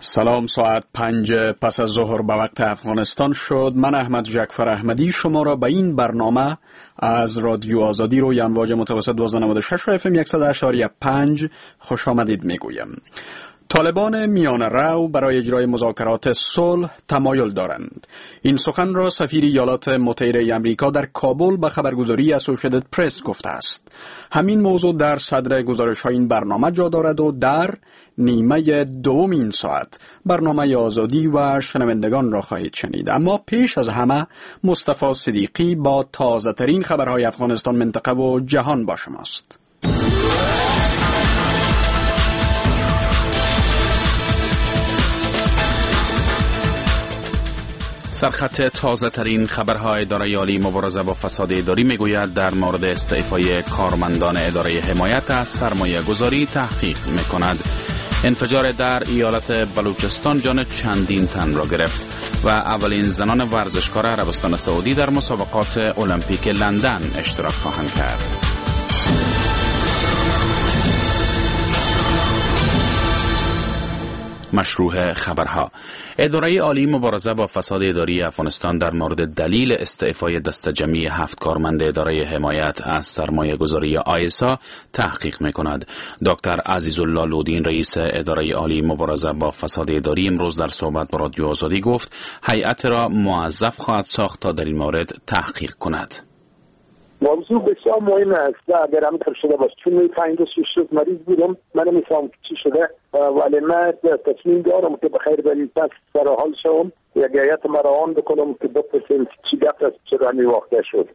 سلام، ساعت 5 پس از ظهر به وقت افغانستان شد. من احمد جعفر احمدی شما را به این برنامه از رادیو آزادی روی امواج متوسط 1296 و FM 100.5 خوش آمدید میگویم. طالبان میان رو برای اجرای مذاکرات صلح تمایل دارند. این سخن را سفیر ایالات متحده آمریکا در کابل به خبرگزاری اسوسییتد پرس گفته است. همین موضوع در صدر گزارش‌های این برنامه جا دارد و در نیمه دوم این ساعت برنامه آزادی و شنوندگان را خواهید شنید. اما پیش از همه مصطفی صدیقی با تازه ترین خبرهای افغانستان، منطقه و جهان با شماست. سرخط تازه ترین خبرهای اداره عالی مبارزه با فساد اداری میگوید در مورد استعفای کارمندان اداره حمایت از سرمایه گذاری تحقیق میکند. انفجار در ایالت بلوچستان جان چندین تن را گرفت و اولین زنان ورزشکار عربستان سعودی در مسابقات المپیک لندن اشتراک خواهند کرد. مشروع خبرها. اداره عالی مبارزه با فساد اداری افغانستان در مورد دلیل استعفای دسته جمعی 7 کارمند اداره حمایت از سرمایه گذاری آیسا تحقیق میکند. دکتر عزیزالله لودین رئیس اداره عالی مبارزه با فساد اداری امروز در صحبت با رادیو آزادی گفت هیئت را موظف خواهد ساخت تا در این مورد تحقیق کند. موضوع بسیار مهم است و اگر هم در شده باشه، چون 5 روز شد مریض بودم، من نمی‌فهمم چی شده، ولی من تصمیم دارم که بخیر بریم پس سر حال شوم، یک هیئت مراجعه بکنم که بپرسیم چی گپ است، چرا این واقعه شد.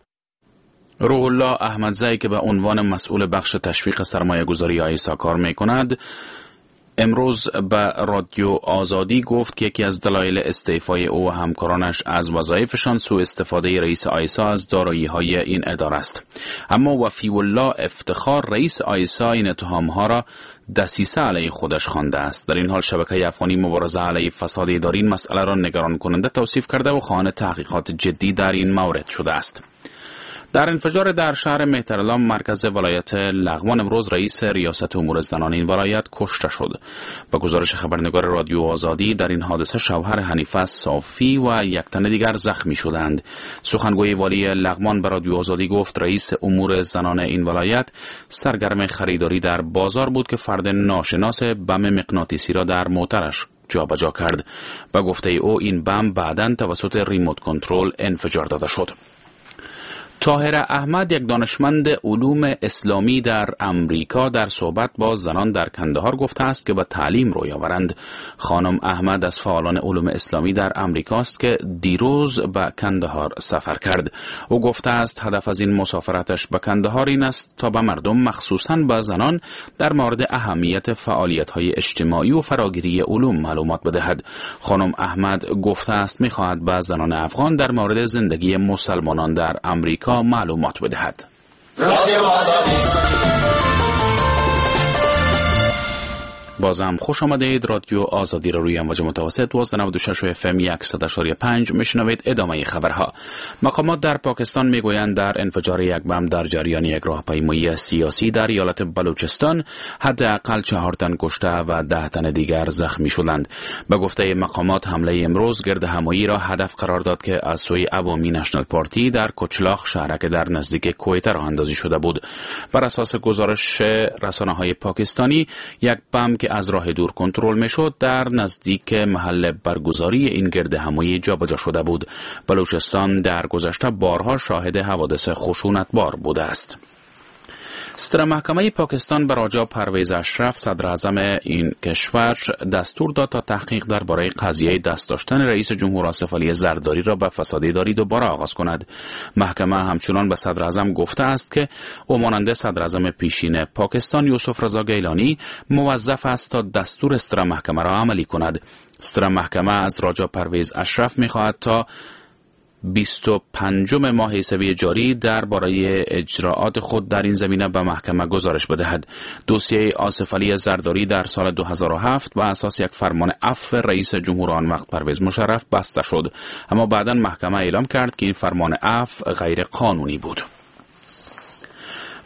روح الله احمدزی که به عنوان مسئول بخش تشویق سرمایه گذاری آیسا کار می‌کند امروز به رادیو آزادی گفت که یکی از دلایل استعفای او و همکارانش از وظایفشان سوء استفاده رئیس آیسا از دارایی‌های این اداره است. اما وفی الله افتخار رئیس آیسا این اتهام‌ها را دسیسه علیه خودش خوانده است. در این حال شبکه افغانی مبارزه علیه فساد اداری این مسئله را نگران کننده توصیف کرده و خواهان تحقیقات جدی در این مورد شده است. در انفجار در شهر مهترلام مرکز ولایت لغمان امروز رئیس ریاست امور زنان این ولایت کشته شد. با گزارش خبرنگار رادیو آزادی در این حادثه شوهر حنیفه صافی و یک تن دیگر زخمی شدند. سخنگوی والی لغمان به رادیو آزادی گفت رئیس امور زنان این ولایت سرگرم خریداری در بازار بود که فرد ناشناس بم مغناطیسی را در موترش جابجا کرد. با گفته او این بم بعداً توسط ریموت کنترل انفجار داده شد. طاهر احمد یک دانشمند علوم اسلامی در امریکا در صحبت با زنان در کندهار گفته است که به تعلیم روی آورند. خانم احمد از فعالان علوم اسلامی در امریکا است که دیروز به کندهار سفر کرد. او گفته است هدف از این مسافرتش به کندهار این است تا به مردم مخصوصاً به زنان در مورد اهمیت فعالیت‌های اجتماعی و فراگیری علوم معلومات بدهد. خانم احمد گفته است می‌خواهد به زنان افغان در مورد زندگی مسلمانان در امریکا معلومات بدهد. بازم خوش آمدید. رادیو آزادی را روی امواج متوسط 1296 و FM 100.5 میشنوید. ادامه خبرها. مقامات در پاکستان میگویند در انفجار یک بم در جریان یک راهپیمایی سیاسی در ایالت بلوچستان حداقل 4 تن کشته و 10 تن دیگر زخمی شدند. به گفته مقامات حمله امروز گردهمایی را هدف قرار داد که از سوی عوامی نشنال پارتی در کچلاخ شهرک در نزدیک کویت راه اندازی شده بود. بر اساس گزارش رسانه‌های پاکستانی یک بم که از راه دور کنترل میشد در نزدیک محل برگزاری این گردهمایی جابجا شده بود. بلوچستان در گذشته بارها شاهد حوادث خشونتبار بوده است. صدر محکمه پاکستان براجا پرویز اشرف صدر اعظم این کشور دستور داد تا تحقیق درباره قضیه دست داشتن رئیس جمهور آصف علی زرداری را به فساد اداری دوباره آغاز کند. محکمه همچنان به صدر اعظم گفته است که او مانند صدر اعظم پیشین پاکستان یوسف رضا گیلانی موظف است تا دستور صدر محکمه را عملی کند. صدر محکمه از راجا پرویز اشرف می‌خواهد تا 25 ماه حسابی جاری درباره اجراءات خود در این زمینه به محکمه گزارش بدهد. دوسیه آصف علی زرداری در سال 2007 بر اساس یک فرمان عفو رئیس جمهور آن وقت پرویز مشرف بسته شد، اما بعداً محکمه اعلام کرد که این فرمان عفو غیر قانونی بود.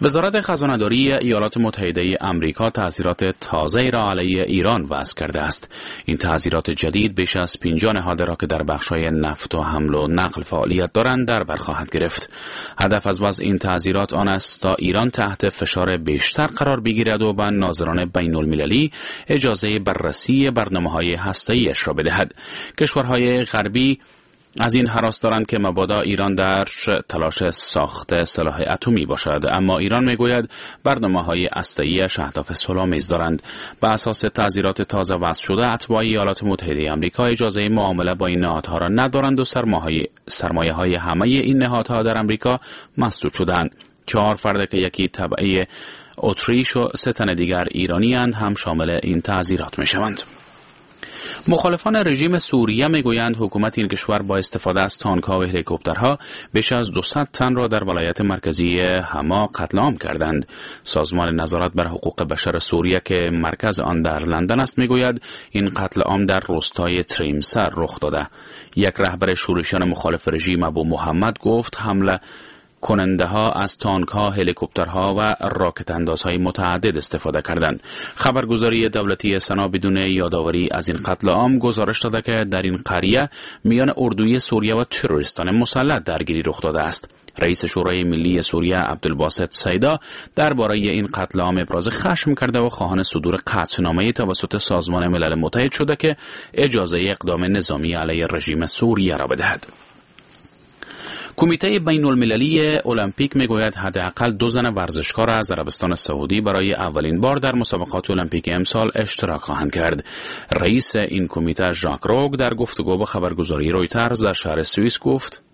وزارت خزانه‌داری ایالات متحده آمریکا تحذیرات تازه‌ای را علیه ایران وضع کرده است. این تحذیرات جدید بیش از 50 نهاد را که در بخش‌های نفت و حمل و نقل فعالیت دارند در بر خواهد گرفت. هدف از وضع این تحذیرات آن است تا ایران تحت فشار بیشتر قرار بگیرد و به ناظران بین‌المللی اجازه بررسی برنامه‌های هسته‌ای‌اش را بدهد. کشورهای غربی از این هراس دارند که مبادا ایران در تلاش ساخت سلاح اتمی باشد، اما ایران میگوید برنامه‌های هسته‌ای‌اش اهداف صلح‌آمیز دارند. بر اساس تعزیرات تازه وضع شده، اتباع ایالات متحده آمریکا اجازه معامله با این نهادها را ندارند و سرمایه‌های همه این نهادها در آمریکا مسدود شدند. 4 فرد که یکی تبعه اتریش و 3 تن دیگر ایرانی اند هم شامل این تعزیرات میشوند. مخالفان رژیم سوریه میگویند حکومت این کشور با استفاده از تانک‌ها و هلیکوپترها بیش از 200 تن را در ولایت مرکزی حما قتل عام کردند. سازمان نظارت بر حقوق بشر سوریه که مرکز آن در لندن است میگوید این قتل عام در روستای تریمسر رخ داده. یک رهبر شورشیان مخالف رژیم ابو محمد گفت حمله کننده ها از تانک ها، هلیکوپترها و راکت اندازهای متعدد استفاده کردند. خبرگزاری دولتی سنا بدون یادآوری از این قتل عام گزارش داده که در این قریه میان اردوی سوریه و تروریستان مسلح درگیری رخ داده است. رئیس شورای ملی سوریه عبدالباسط سیدا درباره این قتل عام ابراز خشم کرده و خواهان صدور قطعنامه توسط سازمان ملل متحد شده که اجازه اقدام نظامی علیه رژیم سوریه را بدهد. کمیته بین المللی المپیک میگوید حداقل 2 زن ورزشکار از عربستان سعودی برای اولین بار در مسابقات المپیک امسال اشتراک خواهند کرد. رئیس این کمیته ژاک روگ در گفتگو با خبرگزاری رویترز در شهر سوئیس گفت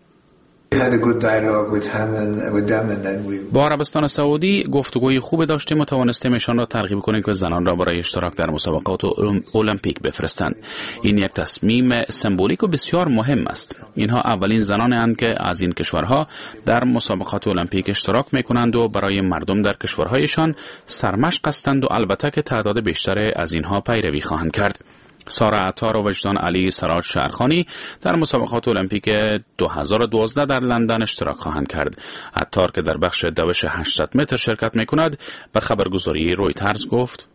با عربستان سعودی گفتگوی خوب داشتیم و توانستیم ایشان را ترغیب کنیم که زنان را برای اشتراک در مسابقات المپیک بفرستند. این یک تصمیم سمبولیک و بسیار مهم است. اینها اولین زنانند که از این کشورها در مسابقات المپیک اشتراک میکنند و برای مردم در کشورهایشان سرمشق هستند و البته که تعداد بیشتر از اینها پیروی خواهند کرد. سارا عطار و وجدان علی سراج شهرخانی در مسابقات المپیک 2012 در لندن اشتراک خواهند کرد. عطار که در بخش دوش 800 متر شرکت میکند به خبرگزاری رویترز گفت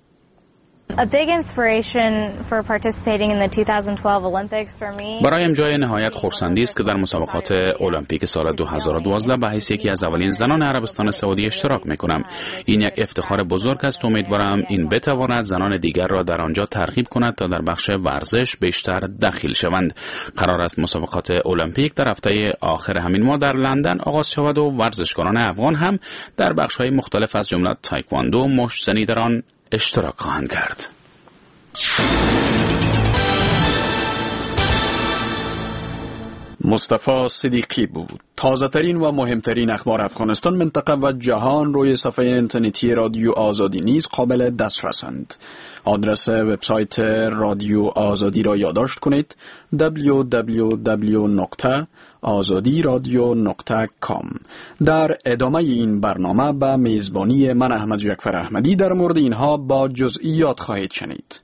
برایم جای نهایت خرسندی است که در مسابقات المپیک سال 2012 به حیث یکی از اولین زنان عربستان سعودی اشتراک میکنم. این یک افتخار بزرگ است و امیدوارم این بتواند زنان دیگر را در آنجا ترغیب کند تا در بخش ورزش بیشتر دخیل شوند. قرار است مسابقات المپیک در هفته آخر همین ماه در لندن آغاز شود و ورزشکاران افغان هم در بخش‌های مختلف از جمله تایکواندو، مشت‌زنی در آن اشتراک خواهند کرد. مصطفی صدیقی بود. تازه ترین و مهمترین اخبار افغانستان، منطقه و جهان روی صفحه اینترنتی رادیو آزادی نیز قابل دسترسند. آدرس وبسایت رادیو آزادی را یادداشت کنید: www.azadiradio.com. در ادامه این برنامه به میزبانی من احمد جعفر احمدی در مورد اینها با جزئیات خواهید شنید.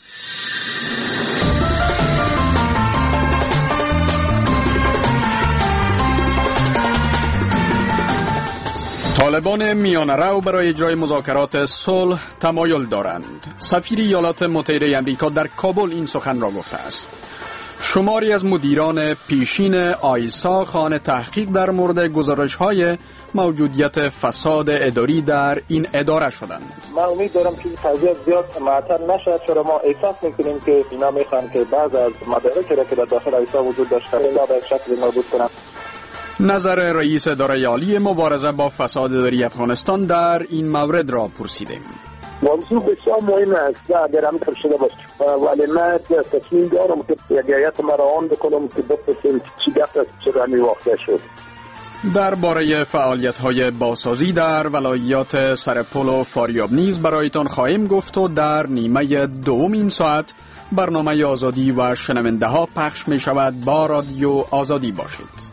طالبان میانه‌رو برای اجرای مذاکرات صلح تمایل دارند. سفیر ایالات متحده آمریکا در کابل این سخن را گفته است. شماری از مدیران پیشین آیسا خواهان تحقیق در مورد گزارش‌های موجودیت فساد اداری در این اداره شدند. من امید دارم که قضیه زیاد معطل نشد، چرا ما احساس می‌کنیم که اینا می‌خوان که بعض از مدارکی را که در داخل آیسا وجود داشته اینا به شکل نابود کنند. نظر رئیس اداره عالی مبارزه با فساد اداری افغانستان در این مورد را پرسیدیم. موضوع بسیار مهم است اگر هم شده باشه، ولی من تصمیم دارم که یک هیئت مراجعه بکنم که بپرسیم چی گپ است، چرا همین واقع شد. درباره فعالیت‌های بازسازی در ولایات سرپل و فاریاب نیز برایتان خواهیم گفت و در نیمه دوم این ساعت برنامه آزادی و شنونده ها پخش می شود. با رادیو آزادی باشید.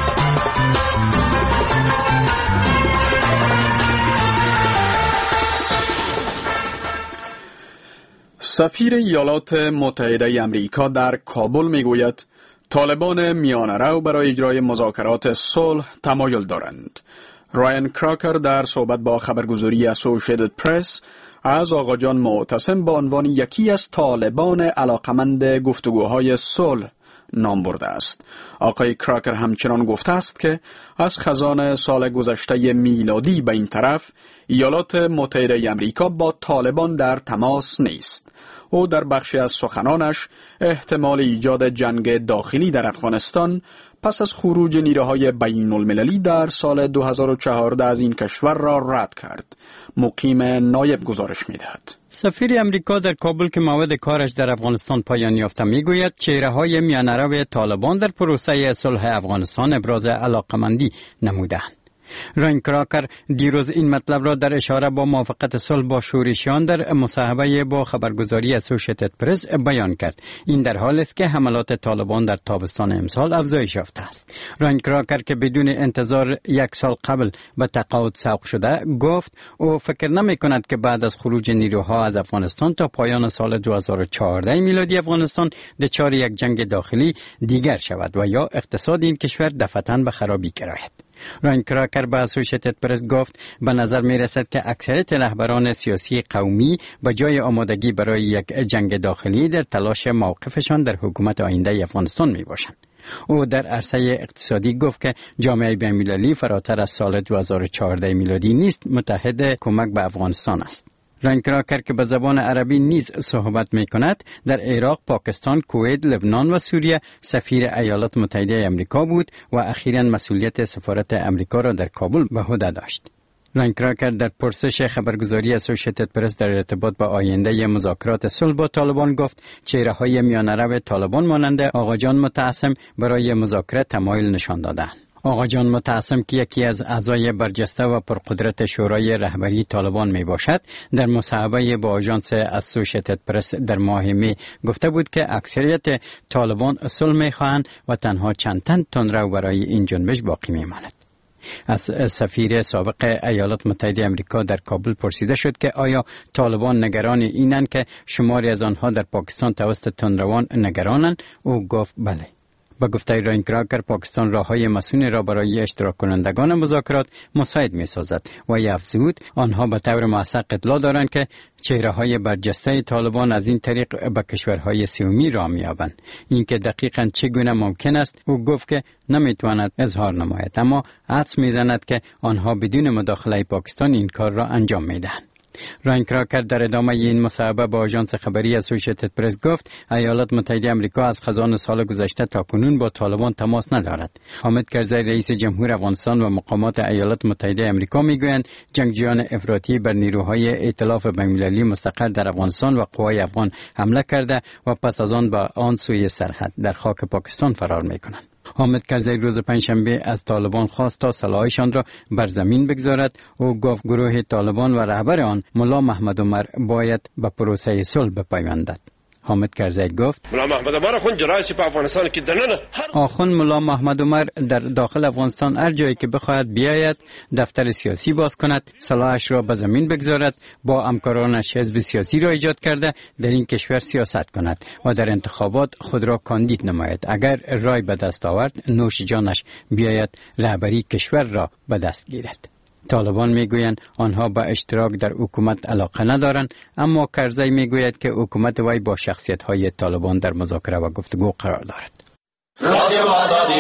سفیر ایالات متحده آمریکا در کابل میگوید طالبان میانه‌رو برای اجرای مذاکرات صلح تمایل دارند. رایان کراکر در صحبت با خبرگزاری اسوسییتد پرس از آقا جان معتصم با عنوان یکی از طالبان علاقمند گفتگوهای صلح نام برده است. آقای کراکر همچنان گفته است که از خزان سال گذشته میلادی به این طرف ایالات متحده امریکا با طالبان در تماس نیست. او در بخشی از سخنانش احتمال ایجاد جنگ داخلی در افغانستان پس از خروج نیروهای بین المللی در سال 2014 از این کشور را رد کرد. مقیم نایب گزارش می‌دهد. سفیر امریکا در کابل که موعد کارش در افغانستان پایان یافته میگوید چهره‌های میانه‌رو طالبان در پروسه صلح افغانستان ابراز علاقمندی نمودند. رایان کراکر دیروز این مطلب را در اشاره با موافقت صلح با شورشیان در مصاحبه با خبرگزاری اسوسییتد پرس بیان کرد. این در حالی است که حملات طالبان در تابستان امسال افزایش یافته است. رایان کراکر که بدون انتظار یک سال قبل به تقاعد سوق شده گفت او فکر نمی کند که بعد از خروج نیروها از افغانستان تا پایان سال 2014 میلادی افغانستان دچار یک جنگ داخلی دیگر شود و یا اقتصاد این کشور دفعتاً به خرابی گراید. رایان کراکر به اسوسییتد پرس گفت به نظر می رسد که اکثریت رهبران سیاسی قومی به جای آمادگی برای یک جنگ داخلی در تلاش موقفشان در حکومت آینده افغانستان می باشند. او در عرصه اقتصادی گفت که جامعه بین‌المللی فراتر از سال 2014 میلادی نیست متحد کمک به افغانستان است. رایان کراکر که به زبان عربی نیز صحبت می کند در عراق، پاکستان، کویت، لبنان و سوریه سفیر ایالات متحده امریکا بود و اخیراً مسئولیت سفارت امریکا را در کابل به عهده داشت. رایان کراکر در پرسش خبرگزاری اسوسییتد پرس در ارتباط با آینده مذاکرات صلح با طالبان گفت چهره‌های میانه‌رو طالبان مانند آقا جان معتصم برای مذاکره تمایل نشان دادند. آقا جان معتصم که یکی از اعضای برجسته و پرقدرت شورای رهبری طالبان می باشد در مصاحبه با آژانس اسوسییتد پرس در ماه می گفته بود که اکثریت طالبان صلح می خواهند و تنها چند تن تندرو برای این جنبش باقی می ماند. از سفیر سابق ایالات متحده امریکا در کابل پرسیده شد که آیا طالبان نگران اینند که شماری از آنها در پاکستان توسط تندروان نگرانند؟ او گفت بله. با گفته رایان کراکر پاکستان راههای مسئول را برای اشتراک کنندگان مذاکرات مساعد می سازد و افزود آنها به طور موثق اطلاع دارند که چهره‌های برجسته طالبان از این طریق به کشورهای سومی راه می‌یابند. اینکه دقیقاً چگونه ممکن است او گفت که نمی‌تواند اظهار نماید، اما حدس می‌زند که آنها بدون مداخله پاکستان این کار را انجام می‌دهند. رایان کراکر در ادامه این مصاحبه با آژانس خبری اسوسییتد پرس گفت ایالات متحده آمریکا از خزان سال گذشته تا کنون با طالبان تماس ندارد. حامد کرزی رئیس جمهور افغانستان و مقامات ایالات متحده آمریکا میگویند جنگجویان افراطی بر نیروهای ائتلاف بین‌المللی مستقر در افغانستان و قوای افغان حمله کرده و پس از آن به آن سوی سرحد در خاک پاکستان فرار میکنند. حامد کرزی روز پنجشنبه از طالبان خواست تا سلاحشان را بر زمین بگذارد. او گفت گروه طالبان و رهبر آن ملا محمد عمر باید به پروسه صلح بپیوندد. حامد کرزی گفت ملا محمد عمر خون جرایسی په افغانستان کې دننه آخوند ملا محمد عمر در داخل افغانستان هر جایی که بخواهد بیاید دفتر سیاسی باز کند، سلاحش را به زمین بگذارد، با همکارانش حزب سیاسی را ایجاد کرده در این کشور سیاست کند و در انتخابات خود را کاندید نماید. اگر رای به دست آورد نوش جانش بیاید رهبری کشور را به دست گیرد. طالبان میگویند آنها به اشتراک در حکومت علاقه ندارند، اما کرزی میگوید که حکومت وی با شخصیت‌های طالبان در مذاکره و گفتگو قرار دارد. رادیو آزادی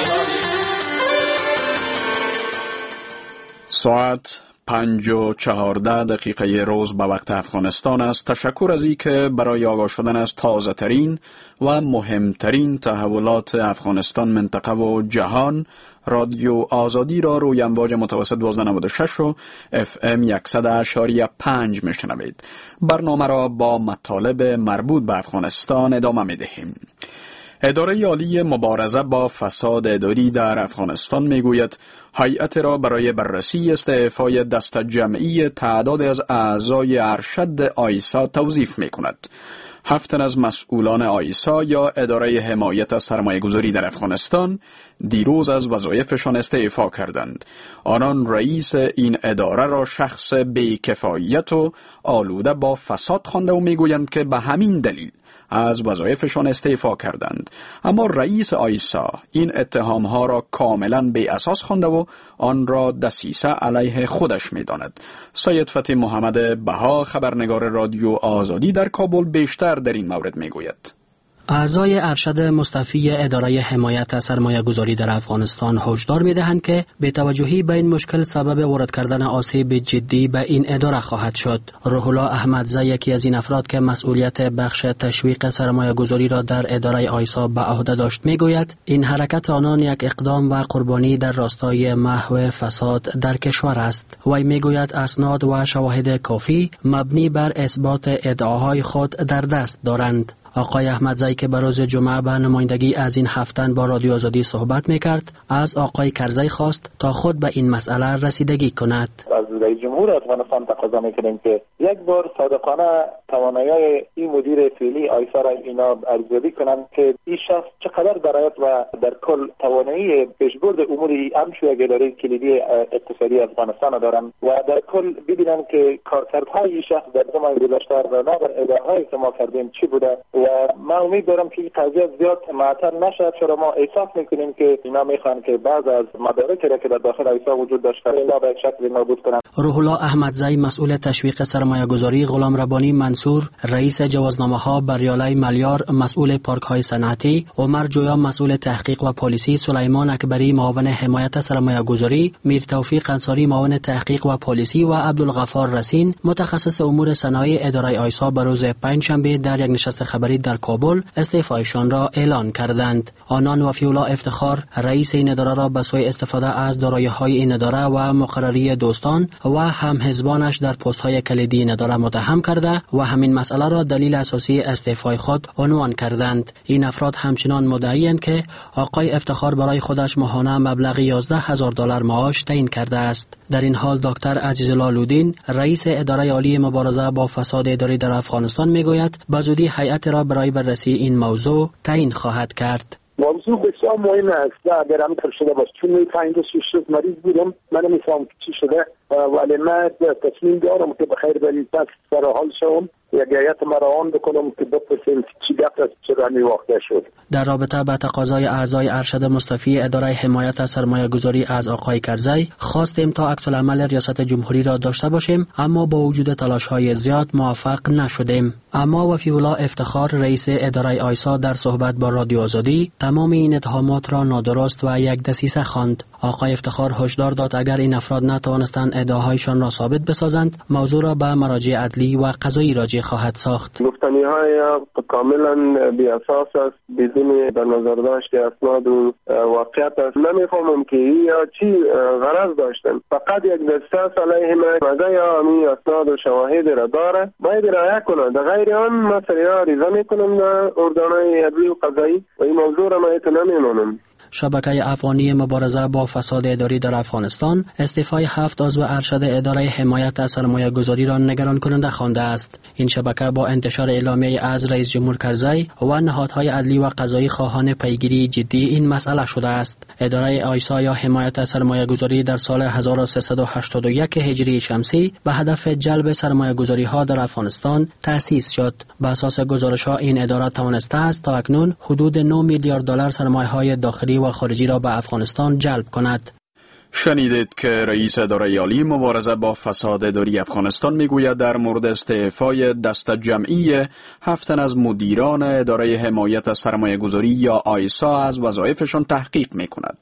ساعت 5:14 روز به وقت افغانستان است. تشکر از این که برای آگاه شدن از تازه ترین و مهمترین تحولات افغانستان، منطقه و جهان رادیو آزادی را روی امواج متوسط 1296 و FM 100.5 میشنوید. برنامه را با مطالب مربوط به افغانستان ادامه میدهیم. اداره عالی مبارزه با فساد اداری در افغانستان میگوید هیئت را برای بررسی استعفای دست جمعی تعداد از اعضای ارشد آیسا توظیف میکند. 7 تن از مسئولان آیسا یا اداره حمایت از سرمایه‌گذاری در افغانستان دیروز از وظایفشان استعفا کردند. آنان رئیس این اداره را شخص بی‌کفایت و آلوده با فساد خوانده و میگویند که به همین دلیل از وظایفشان استعفا کردند. اما رئیس آیسا این اتهامها را کاملا بی اساس خوانده و آن را دسیسه علیه خودش می‌داند. سید فتحی محمد بها، خبرنگار رادیو آزادی در کابل، بیشتر در این مورد میگوید. اعضای ارشد مستفی اداره حمایت از سرمایه‌گذاری در افغانستان هشدار می‌دهند که بی‌توجهی به این مشکل سبب وارد کردن آسیب جدی به این اداره خواهد شد. روح الله احمدزی، یکی از این افراد که مسئولیت بخش تشویق سرمایه‌گذاری را در اداره آیسا به عهده داشت، می‌گوید این حرکت آنان یک اقدام و قربانی در راستای محو فساد در کشور است. وی می‌گوید اسناد و شواهد کافی مبنی بر اثبات ادعاهای خود در دست دارند. آقای احمدزی که بروز جمعه به نمایندگی از این 7 تن با رادیو آزادی صحبت میکرد، از آقای کرزی خواست تا خود به این مسئله رسیدگی کند. از رئیس جمهور افغانستان تقاضا میکنیم که یک بار صادقانه توانایی این مدیر فعلی آیسا را اینا ارزیابی کنند که این شخص چقدر درایت و در کل توانایی پیشبرد امور امشو اداره کلیدی اقتصادی افغانستان دارند و در کل ببینند که کارکردهای این شخص در زمان گذشته و در ادارهایی که ما کردیم چی بوده و من امید دارم که این قضیه زیاد معطل نشد، چرا ما احساس میکنیم که اینا میخوان که بعض از مدارکی را که در داخل آیسا وجود داشته اینا به شکل نابود کنند. روح الله احمدزی، مسئول تشویق سرمایه‌گذاری، غلام ربانی منصور، رئیس جوازنامه‌ها، بریالی ملیار، مسئول پارک‌های صنعتی، عمر جویا، مسئول تحقیق و پالیسی، سلیمان اکبری، معاون حمایت سرمایه‌گذاری، میر توفیق انصاری، معاون تحقیق و پالیسی و عبدالغفار رسین، متخصص امور صنایع اداره آیسا، به روز پنجشنبه در یک نشست خبری در کابل استعفایشان را اعلان کردند. آنان وفی الله افتخار، رئیس این اداره، را به سوی استفاده از دارایی‌های این اداره و مقرری دوستان و هم حزبانش در پست‌های کلیدی این اداره متهم کرده و همین مسئله را دلیل اساسی استعفای خود عنوان کردند. این افراد همچنان مدعی‌اند که آقای افتخار برای خودش ماهانه مبلغ $11,000 معاش تعیین کرده است. در این حال دکتر عزیزالدین، رئیس اداره عالی مبارزه با فساد اداری در افغانستان، میگوید به زودی هیئت را برای بررسی این موضوع تعیین خواهد کرد. موضوع بسیار مهم است. اگر هم کار شده باشه، چون می 5 مریض بودم، من نمی‌فهمم چی شده، ولی من تصمیم دارم که بخیر بریم پس سر حال شوم، یک هیئت مراجعه بکنم که بپرسیم چی گپ است، چرا این واقعه شد. در رابطه با تقاضای اعضای ارشد مستفی اداره حمایت از سرمایه‌گذاری از آقای کرزی، خواستیم تا عکس‌العمل ریاست جمهوری را داشته باشیم، اما با وجود تلاش‌های زیاد موفق نشدیم. اما وفی الله افتخار، رئیس اداره آیسا، در صحبت با رادیو آزادی تمام این اتهامات را نادرست و یک دسیسه خواند. آقای افتخار هشدار داد اگر این افراد نتوانستند ادعاهایشان را ثابت بسازند، موضوع را به مراجع عدلی و قضایی راجع خواهد ساخت. گفتنی‌های کاملا بی اساس است، بدون در نظر داشت اسناد و واقعیت است. نمی‌فهمم که یا چی غرض داشتن. فقط یک دسته علیه ما مگه یا همین اسناد و شواهد را داره، باید رعایت کنند. در غیر آن مسئله عریضه می‌کنم در ارگان‌های عدلی و قضایی و این موضوع را من نمی‌مانم. شبکه افغانی مبارزه با فساد اداری در افغانستان استعفای 7 عضو ارشد اداره حمایت از سرمایه‌گذاری را نگران کننده خوانده است. این شبکه با انتشار اعلامیه از رئیس جمهور کرزی و نهادهای عدلی و قضایی خواهان پیگیری جدی این مسئله شده است. اداره آیسا یا حمایت از سرمایه‌گذاری در سال 1381 هجری شمسی به هدف جلب سرمایه‌گذاری‌ها در افغانستان تأسیس شد. بر اساس گزارش‌ها این اداره توانسته است تا اکنون حدود $9 میلیارد سرمایه‌های داخلی و خارجی را به افغانستان جلب کند. شنیدید که رئیس اداره عالی مبارزه با فساد اداری افغانستان میگوید در مورد استعفای دست جمعی 7 تن از مدیران اداره حمایت از سرمایه‌گذاری یا آیسا از وظایفشان تحقیق میکند.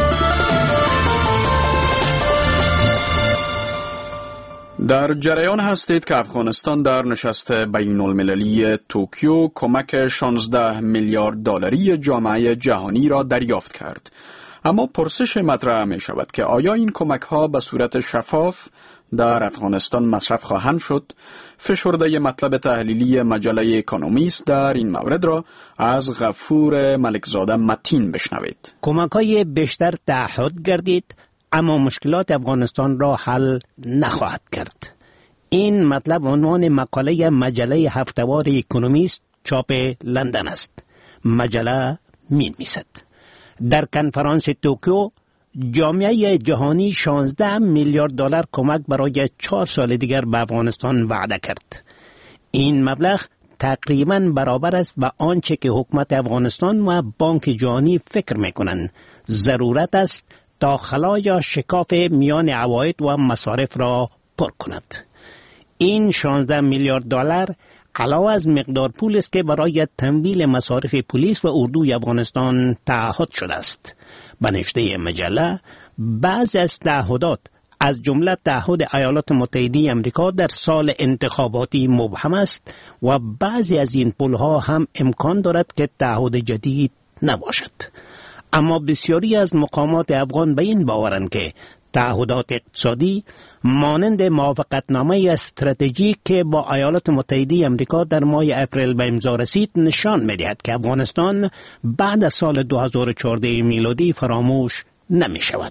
در جریان هستید که افغانستان در نشست بین المللی توکیو کمک $16 میلیارد جامعه جهانی را دریافت کرد. اما پرسش مطرح می شود که آیا این کمک ها به صورت شفاف در افغانستان مصرف خواهند شد؟ فشرده مطلب تحلیلی مجله اکونومیست در این مورد را از غفور ملکزاده متین بشنوید. کمک های بیشتر تعهد گردید اما مشکلات افغانستان را حل نخواهد کرد. این مطلب عنوان مقاله مجله هفته‌وار اکونومیست چاپ لندن است. مجله می‌نویسد در کنفرانس توکیو جامعه جهانی 16 میلیارد دلار کمک برای 4 سال دیگر به افغانستان وعده کرد. این مبلغ تقریباً برابر است با آنچه که حکومت افغانستان و بانک جهانی فکر می‌کنند ضرورت است تا خلا یا شکاف میان عواید و مصارف را پر کند. این 16 میلیارد دلار علاوه از مقدار پول است که برای تمویل مصارف پلیس و اردوی افغانستان تعهد شده است. به نوشته مجله بعضی از تعهدات از جمله تعهد ایالات متحده آمریکا در سال انتخاباتی مبهم است و بعضی از این پولها هم امکان دارد که تعهد جدید نباشد. اما بسیاری از مقامات افغان به این باورند که تعهدات اقتصادی مانند موافقتنامه استراتژیک که با ایالات متحده آمریکا در ماه اپریل به امضا رسید نشان می‌دهد که افغانستان بعد از سال 2014 میلادی فراموش نمی‌شود.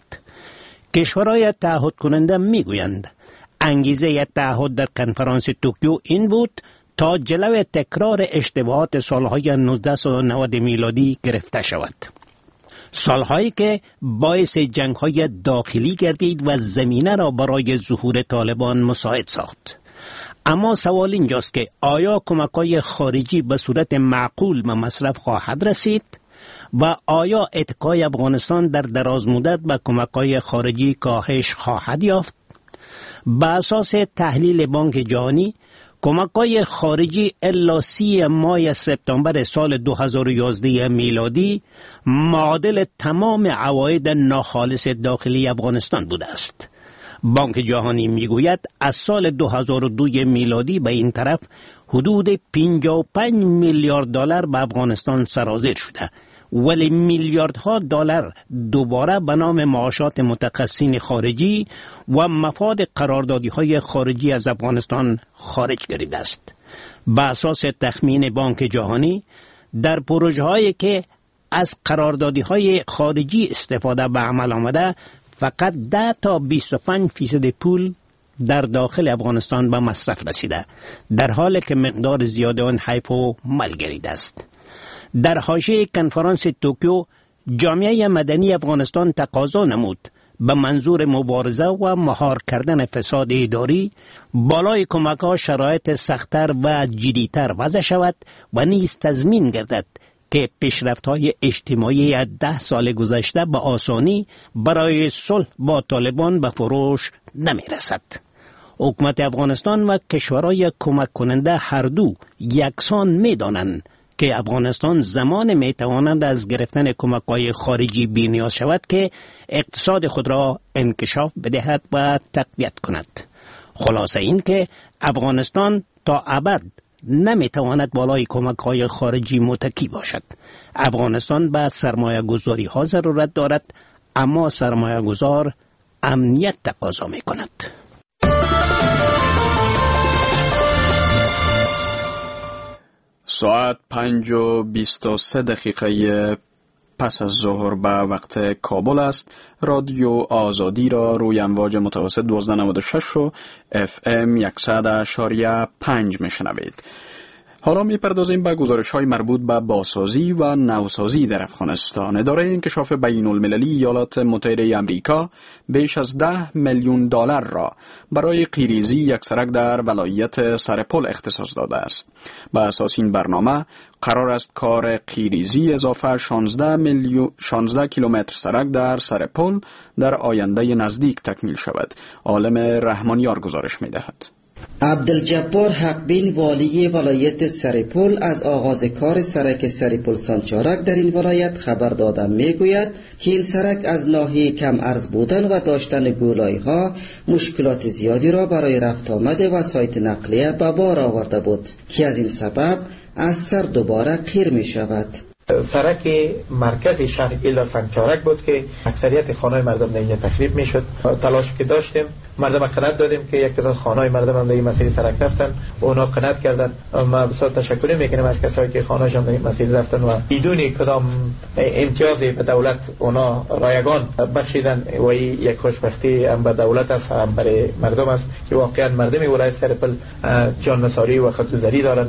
کشورهای تعهد کننده می‌گویند انگیزه تعهد در کنفرانس توکیو این بود تا جلوی تکرار اشتباهات سالهای 1990 میلادی گرفته شود. سالهایی که باعث جنگ‌های داخلی گردید و زمینه را برای ظهور طالبان مساعد ساخت. اما سوال اینجاست که آیا کمک‌های خارجی به صورت معقول به مصرف خواهد رسید و آیا اتکای افغانستان در دراز مدت به کمک‌های خارجی کاهش خواهد یافت؟ به اساس تحلیل بانک جهانی کمک‌های خارجی الا 30 ماه سپتامبر سال 2011 میلادی معادل تمام عواید ناخالص داخلی افغانستان بوده است. بانک جهانی میگوید از سال 2002 میلادی به این طرف حدود 55 میلیارد دلار به افغانستان سرازیر شده، ولی میلیاردها دلار دوباره به نام معاشات متخصصین خارجی و مفاد قراردادی‌های خارجی از افغانستان خارج گردیده است. به اساس تخمین بانک جهانی در پروژه‌هایی که از قراردادی‌های خارجی استفاده به عمل آمده فقط 10 تا 25% پول در داخل افغانستان به مصرف رسیده، در حالی که مقدار زیاد آن حیف و مل گردیده است. در حاشیه کنفرانس توکیو جامعه مدنی افغانستان تقاضا نمود به منظور مبارزه و مهار کردن فساد اداری بالای کمک‌ها شرایط سخت‌تر و جدی‌تر وضع شود و نیز تضمین گردد که پیشرفت‌های اجتماعی 10 سال گذشته به آسانی برای صلح با طالبان به فروش نمی‌رسد. حکومت افغانستان و کشورهای کمک کننده هر دو یکسان می‌دانند که افغانستان زمان میتواند از گرفتن کمک‌های خارجی بی‌نیاز شود که اقتصاد خود را انکشاف بدهد و تقویت کند. خلاصه این که افغانستان تا ابد نمیتواند بالای کمک‌های خارجی متکی باشد. افغانستان به سرمایه گذاری ها ضرورت دارد، اما سرمایه گذار امنیت تقاضا می کند. ساعت 5:23 پس از ظهر به وقت کابل است. رادیو آزادی را روی امواج متوسط 1296 و FM 100.5 میشنوید. حالا میپردازیم به گزارش‌های مربوط به بازسازی و نوسازی در افغانستان. اداره انکشاف بین‌المللی ایالات متحده آمریکا بیش از 10 میلیون دلار را برای قیریزی یک سرک در ولایت سرپل اختصاص داده است. به اساس این برنامه قرار است کار قیریزی اضافه 16 کیلومتر سرک در سرپل در آینده نزدیک تکمیل شود. عالم رحمانیار گزارش می‌دهد. عبدالجبار حقبین والی ولایت سرپل از آغاز کار سرک سرپل سانچارک در این ولایت خبر داده میگوید که این سرک از ناحیه کم عرض بودن و داشتن گولایی ها مشکلات زیادی را برای رفت آمد وسایط نقلیه به بار آورده بود که از این سبب از سر دوباره قیر می شود. سرک مرکز شهر ایلا سانچارک بود که اکثریت خانه‌های مردم در اینجا تخریب میشد. تلاش که داشتیم مردم قناعت دادیم که یک تعداد خانه‌های مردم هم در این مسیر سرک رفتن، اونا قناعت کردن. ما بسیار تشکر میکنیم از کسایی که خانه‌هاشون در این مسیر رفتن و بدون کدام امتیازی به دولت اونا رایگان بخشیدن و یک خوشبختی هم به دولت است هم برای مردم است که واقعا مردم ولایت سرپل جان نثاری و خودگذری دارند.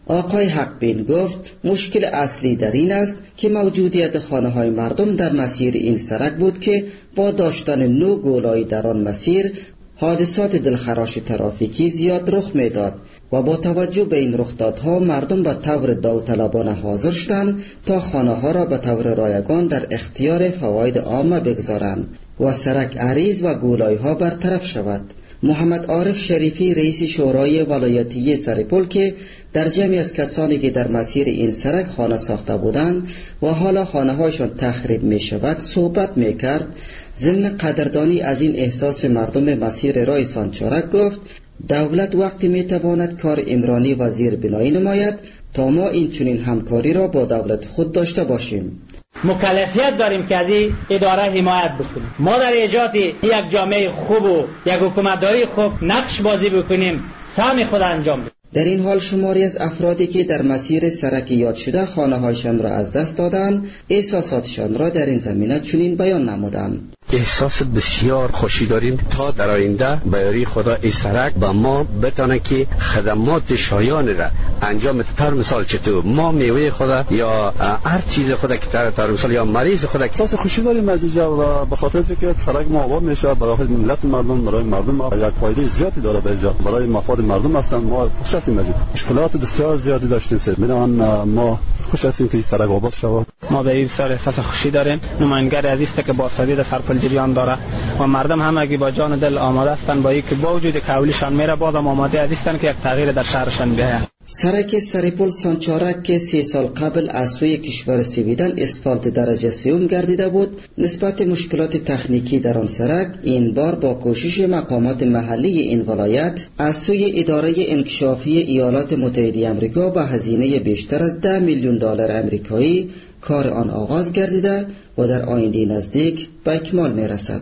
آقای حقبین گفت مشکل اصلی در این است که موجودیت خانه‌های مردم در مسیر این سرک بود که با داشتن 9 گولای در آن مسیر حادثات دلخراش ترافیکی زیاد رخ میداد و با توجه به این رخدادها مردم به طور داوطلبانه حاضر شدند تا خانه‌ها را به طور رایگان در اختیار فواید عامه بگذارند و سرک عریض و گولای‌ها برطرف شود. محمد عارف شریفی رئیس شورای ولایتی سرپل که در جمعی از کسانی که در مسیر این سرک خانه ساخته بودند و حالا خانه‌هایشان تخریب می شود صحبت می کرد، ضمن قدردانی از این احساس مردم مسیر راه سانچارک گفت دولت وقتی می تواند کار عمرانی و زیربنایی نماید تا ما این چنین همکاری را با دولت خود داشته باشیم. مکلفیت داریم که از این اداره حمایت بکنیم. ما در ایجاد یک جامعه خوب و یک حکومتداری خوب نقش بازی بکنیم، سهم خود انجام بدیم. در این حال شماری از افرادی که در مسیر سرک یاد شده خانه‌هایشان را از دست دادند، احساساتشان را در این زمینه چنین بیان نمودند. احساس بسیار خوشی داریم تا در آینده بیاری خدا این سرک با ما بتانه که خدمات شایان را انجام تر مثال چطور ما میوه خدا یا هر چیز خدا که تر مثال یا مریض خدا. احساس خوشی داریم از اینجا و به خاطر اینکه سرک ما آباد میشه برای ملت مردم، برای مردم یک فایده زیادی داره به اینجا، برای مفاد مردم هستن. ما خوش هستیم از این. مشکلات بسیار زیادی داشتیم بنابراین ما خوش هستیم که این سرک آباد شود. ما به این بسیار احساس خوشی داریم. نماینده عزیز که با سدید سرپل جریان داره و مردم همگی با جان و دل آماده هستند با اینکه با وجود کولیشان میره بازم آماده هستند که یک تغییر در شهرشان بیاید. سرک سرپل سانچارک که 3 سال قبل از سوی کشور سویدن اسفالت درجه 3 گردیده بود، نسبت مشکلات تکنیکی در آن سرک این بار با کوشش مقامات محلی این ولایت از سوی اداره انکشافی ایالات متحده آمریکا با هزینه بیشتر از 10 میلیون دلار آمریکایی کار آن آغاز گردیده و در آینده نزدیک به اکمال میرسد.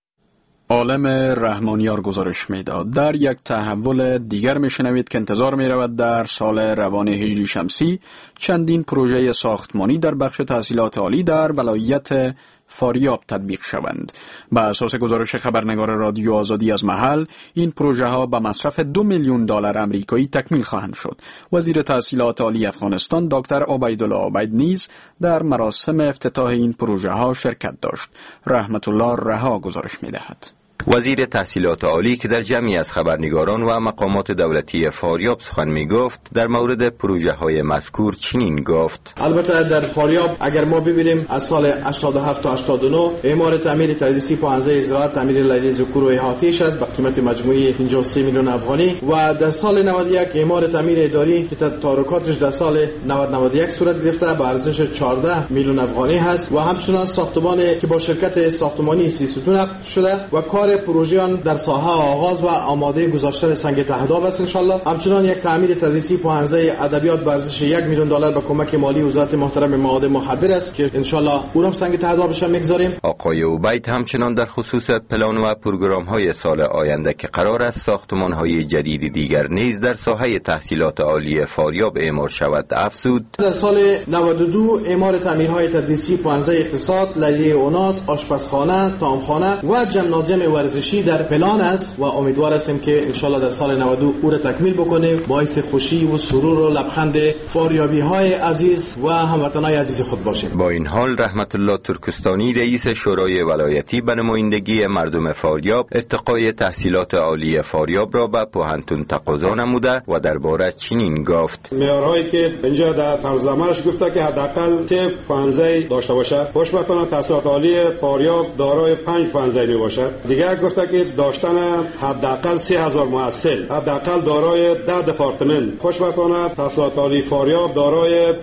عالم رحمانیار گزارش میداد. در یک تحول دیگر میشنوید که انتظار میرود در سال روان هجری شمسی چندین پروژه ساختمانی در بخش تحصیلات عالی در ولایت فاریاب تطبیق شوند. به اساس گزارش خبرنگار رادیو آزادی از محل، این پروژه ها به مصرف 2 میلیون دلار آمریکایی تکمیل خواهند شد. وزیر تحصیلات عالی افغانستان دکتر عبیدالله عبید نیز در مراسم افتتاح این پروژه ها شرکت داشت. رحمت الله رها گزارش میدهد. وزیر تحصیلات عالی که در جمعی از خبرنگاران و مقامات دولتی فاریاب سخن می گفت در مورد پروژه های مذکور چنین گفت: البته در فاریاب اگر ما ببینیم از سال 87 تا 89 اعمار تعمیر تدریسی په حوزه زراعت تعمیر لایحه ذکور و احاطه‌اش است به قیمت مجموعی 53 میلیون افغانی و در سال 91 اعمار تعمیر اداری که تدارکاتش در سال 91 صورت گرفته به ارزش 14 میلیون افغانی هست و همچنین ساختمان که با شرکت ساختمانی 30 ستون عقد شده و کار پروژه‌ان در ساحه آغاز و آماده گذاشتن سنگ تهداب است ان شاء الله. همچنین یک تعمیر تدریسی په حوزه ادبیات به ارزش 1 میلیون دلار به کمک مالی وزارت محترم مواد مخدر است که ان شاء الله اونم سنگ تهدابش میگذاریم. آقای عبید همچنین در خصوص پلان و پروگرام‌های سال آینده که قرار است ساختمان‌های جدید دیگر نیز در ساحه تحصیلات عالی فاریاب اعمار شود افزود: در سال 92 اعمار تعمیرهای تدریسی په حوزه اقتصاد، لایحه اوناس، آشپزخانه، طعامخانه و جمنازیوم ورزشی در پلان است و امیدوار هستیم که ان شاء الله در سال 92 او را تکمیل بکنیم. باعث خوشی و سرور و لبخند فاریابی‌های عزیز و هموطنان عزیز خود باشیم. با این حال رحمت الله ترکستانی رئیس شورای ولایتی به نمایندگی مردم فاریاب ارتقای تحصیلات عالی فاریاب را به پوهنتون تقاضا نموده و درباره چنین گفت: معیارهایی که اینجا در طرزنامه‌اش گفته که حداقل 3 فنزی داشته باشه، خوشبختانه تحصیلات عالی فاریاب دارای 5 فنزی می باشد. دیگر گفته که داشتن حداقل 3000 محصل، حداقل دارای 10 دپارتمان. خوشبختانه تحصیلات عالی فاریاب دارای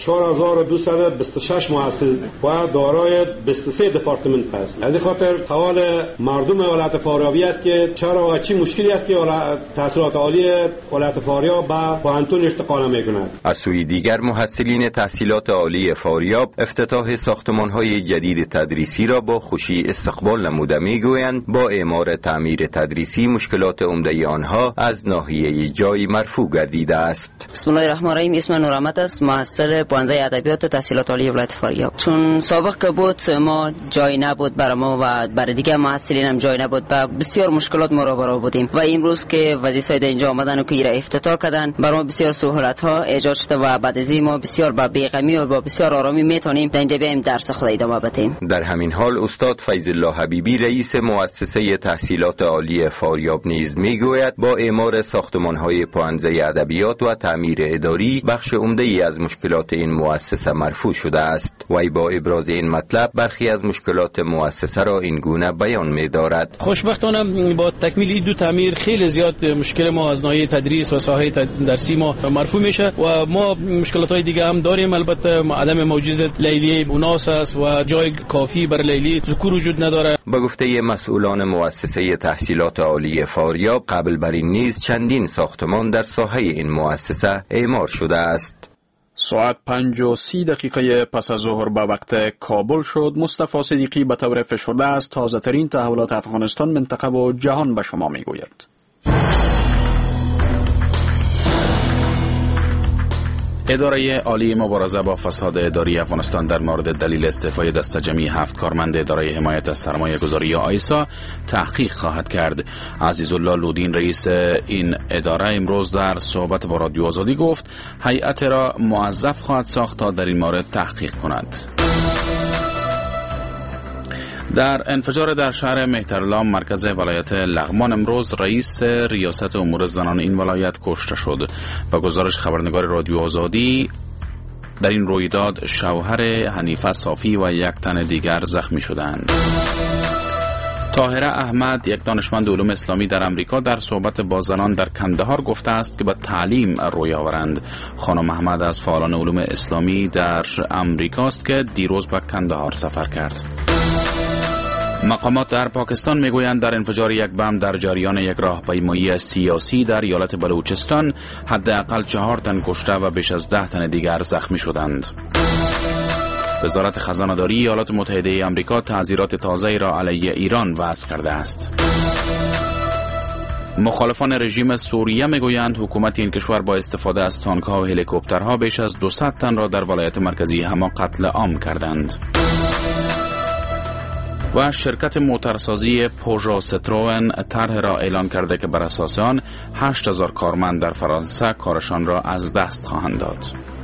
4226 محصل و دارای 23 دپارتمان است. از این خاطر سوال مردم ولایت فاریابی است که چرا و چی مشکلی است که تحصیلات عالی ولایت فاریاب به پوهنتون انتقال می‌کند. از سوی دیگر محصلین تحصیلات عالی فاریاب افتتاح ساختمان‌های جدید تدریسی را با خوشی استقبال نموده می‌گویند با اعمار تعمیر تدریسی مشکلات عمده آنها از ناحیه جای مرفوع گردیده است. بسم الله الرحمن الرحیم. اسم نورآمد است، محصل پانزه ادبیات و تحصیلات عالی ولایت فاریاب. چون سابق که بود ما جای نبود برای ما و برای دیگه محصلین هم جای نبود و بسیار مشکلات ما رو بودیم و امروز که وزیر اینجا آمدن و که ایرا افتتاح کردن برای ما بسیار سهولت ها ایجاد شده و بعد از این ما بسیار با بی‌غمی و با بسیار آرامی میتونیم در اینجا بیایم درس خود ادامه بدیم. در همین حال استاد فیض الله حبیبی رئیس مؤسسه تحصیلات عالی فاریاب نیز میگوید با اعمار ساختمان‌های پانزه ادبیات و تعمیر اداری بخش عمده‌ای از مشکلات این مؤسسه مرفوع شده است. وی با ابراز این مطلب برخی از مشکلات مؤسسه را این گونه بیان می‌دارد. خوشبختانه با تکمیل این دو تعمیر خیلی زیاد مشکل ما از ناحیه تدریس و ساحه درسی ما مرفوع میشه و ما مشکلات‌های دیگه هم داریم. البته عدم موجودیت لیلی مناسب است و جای کافی برای لیلی ذکور وجود نداره. با گفته مسئولان مؤسسه تحصیلات عالی فاریاب قبل بر این نیز چندین ساختمان در ساحه این مؤسسه اعمار شده است. ساعت 5:30 پس از ظهر به وقت کابل شد. مصطفی صدیقی به طور فشرده از تازه ترین تحولات افغانستان، منطقه و جهان به شما می گوید. اداره عالی مبارزه با فساد اداری افغانستان در مورد دلیل استعفای دسته جمعی 7 کارمند اداره حمایت از سرمایه گذاری آیسا تحقیق خواهد کرد. عزیزالله لودین رئیس این اداره امروز در صحبت با رادیو آزادی گفت هیئت را موظف خواهد ساخت تا در این مورد تحقیق کند. در انفجار در شهر مهترلام مرکز ولایت لغمان امروز رئیس ریاست امور زنان این ولایت کشته شد. با گزارش خبرنگار رادیو آزادی در این رویداد شوهر حنیفه صافی و یک تن دیگر زخمی شدند. طاهره احمد یک دانشمند علوم اسلامی در امریکا در صحبت با زنان در کندهار گفته است که به تعلیم روی آورند. خانم احمد از فعالان علوم اسلامی در امریکا است که دیروز به کندهار سفر کرد. مقامات در پاکستان میگویند در انفجار یک بم در جریان یک راهپیمایی سیاسی در ایالت بلوچستان حداقل 4 تن کشته و بیش از 10 تن دیگر زخمی شدند. وزارت خزانه‌داری ایالات متحده آمریکا تعزیرات تازه‌ای را علیه ایران وضع کرده است. مخالفان رژیم سوریه میگویند حکومت این کشور با استفاده از تانک‌ها و هلیکوپترها بیش از 200 تن را در ولایت مرکزی حما قتل عام کردند. و شرکت موتورسازی پوژو ستروئن طرح را اعلان کرده که بر اساس آن 8000 کارمند در فرانسه کارشان را از دست خواهند داد.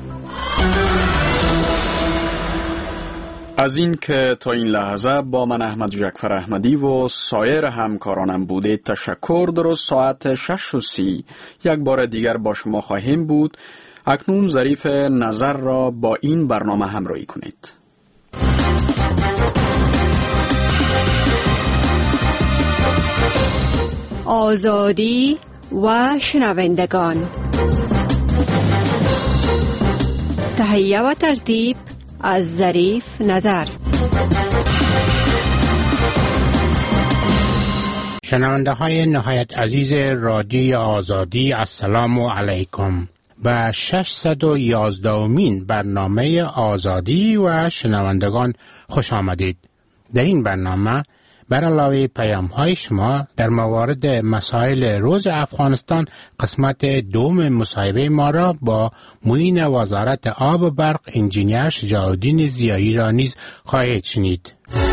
از این که تا این لحظه با من احمد جعفر احمدی و سایر همکارانم بوده تشکر. درست ساعت 6:30 یک بار دیگر با شما خواهیم بود. اکنون ظریف نظر را با این برنامه همراهی کنید. آزادی و شنوندگان، تهیه و ترتیب از ظریف نظر. شنونده های نهایت عزیز رادیوی آزادی، السلام علیکم. به 611مین برنامه آزادی و شنوندگان خوش آمدید. در این برنامه بر علاوه پیام‌های شما در موارد مسائل روز افغانستان قسمت دوم مصاحبه ما را با معین وزارت آب و برق انجینیر شجاع‌الدین ضیایی را نیز خواهید شنید.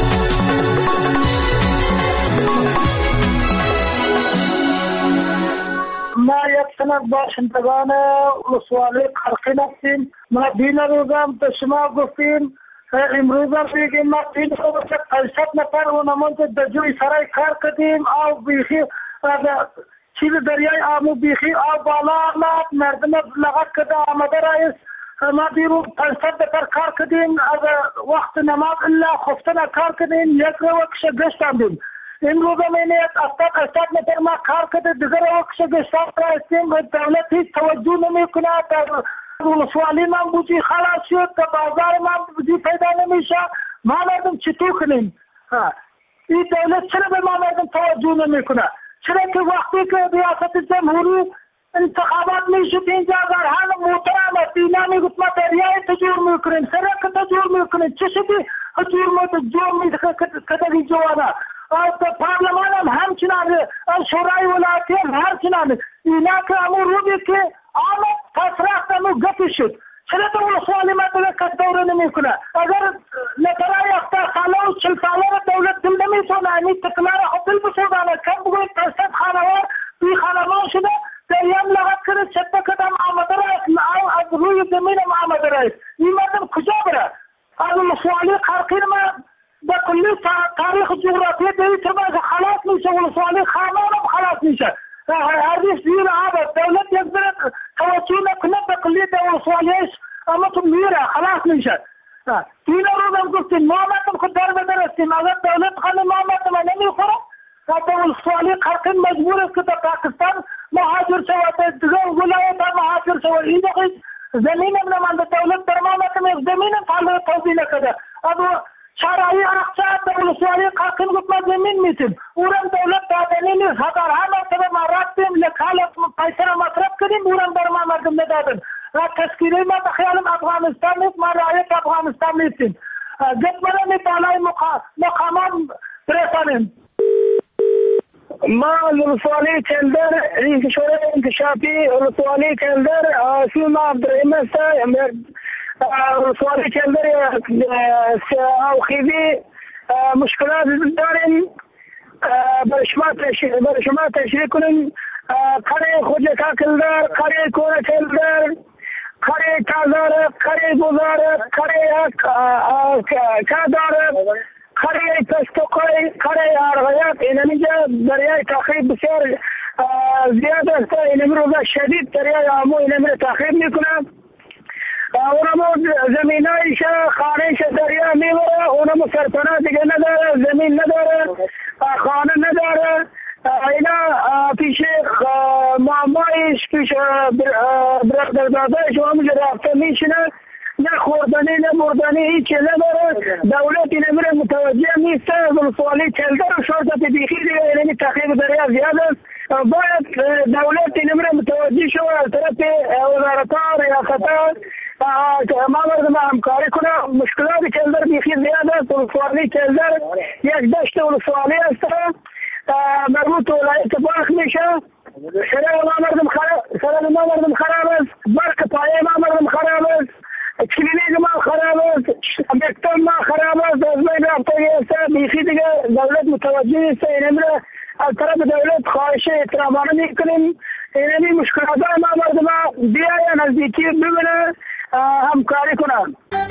ما یک سند باشندگان ولسوالی قرقین هستیم. ما دین روزم به شما گفتیم، امروز هم بگیم ما 500 نفر و نمانت در جوی سرای کار کردیم. آب بیخی چیز دریای آمو بیخی آب بالا آمد، مردم لغت کده آمده رئیس. ما بیرون 500 نفر کار کردیم، از وقت نماز الا خفتن کار کردیم. یک وقت گشت آمدیم. امروز هم اینه 80 نفر ما کار کرده، دیگر وقت گشت رئیسیم. دولت هیچ توجه نمی کند. ولسوالی من بودی خلاص شد که بازار من بودی پیدا نمیشه. ما مردم چطور کنیم؟ این دولت چرا به ما مردم توجه نمیکنه؟ چرا که وقتی که ریاست جمهوری انتخابات میشد اینجا در حال محترم است، اینا میگفت ما دریای تجور میکنیم، سرک تجور میکنیم. چه شدی تجور میکنیم؟ جور میکنیم کدگی جوانا پارلمان هم همچنان، شورای ولایتی هم همچنان. اینا که همون روزی که آمد تصرف همون گفت شد. چرا تو ولسوالی مدرسه کس دوره نمی کنه؟ اگر نترای 70 ساله و 40 ساله را دولت دل نمی تونه امی تکلار حبیل بسودانه کم بگوید پرسد خانوار بی خانمان شده دریم لغت کرد شده کدام آمده رایست از روی زمین هم آمده رایست. این مردم کجا بره؟ از ولسوالی قرقین ما به کلی تاریخ جغرافیه دیگه که خلاص میشه، ولسوالی خانمان هم خلاص میشه. هردیش زیر آباد دولت یک برد توجه نکنه به کلیه ولسوالیش اما تو میره خلاص میشه. این روز هم گفتیم ما مردم خود در بدرستیم، اگر دولت خانه ما مردم نمیخوره حتی ولسوالی قرقین مجبور است که در پاکستان مهاجر شود، دیگر ولایت هم مهاجر شود. این دقیق زمین هم نمانده، دولت در ما مردم یک زمین هم فعلا توضیح نکده. اما شرعی عرقچه در ولسوالی قرقین گفت ما زمین میتیم، اورم دولت دادنی نیست. هزار همه سبب ما رفتیم لکال پیسه را مصرف کردیم، اورم در ما مردم ندادن. تذکیره ما بخیالم افغانستان نیست، ما رعایت افغانستان نیستیم. گفت من می بالای مقامات برسانیم. ما ولسوالی کلدر شورای انکشافی ولسوالی کلدر سیما عبدالرحیم است. ولسوالی کلدر او خیلی مشکلات داریم. برای شما تشریح کنیم. قره خوجکا کلدر، قره کور کلدر، قره تازاره، قره گزاره، قره کاداره، قره پستوقای، قره ارغیات. این اینجا دریای تخریب بسیار زیاد است. این امروز شدید دریای آمو این امروز تخریب میکنه. اونمو زمینایش خانهش دریا میبره، اونمو سرپناه دیگه نداره، زمین نداره، خانه نداره. اینا پیش مامایش پیش برادر دادایش همونجا رفته میشنه، نه خوردنی نه مردنی هیچی نداره. دولت این امر متوجه نیست. ولسوالی کلدر و شرطت بیخی دیگه اینمی تخریب دریا زیاد است. باید دولت این امر متوجه شو از طرف وزارتها ریاستها ما مردم همکاری کنه. مشکلات کلدر بیخی زیاد است. ولسوالی کلدر یک دشت ولسوالی است، مربوط ولایت باخ میشه. شرع ما مردم خراب است، برق پایه ما مردم خراب است، کلینیک ما خراب است، مکتب ما خراب است. از بین رفتگی است. بیخی دیگه دولت متوجه است. این امر از طرف دولت خواهش احترامانه میکنیم. این مشکلات ما مردم بیاید نزدیکی ببینه، همکاری کنند.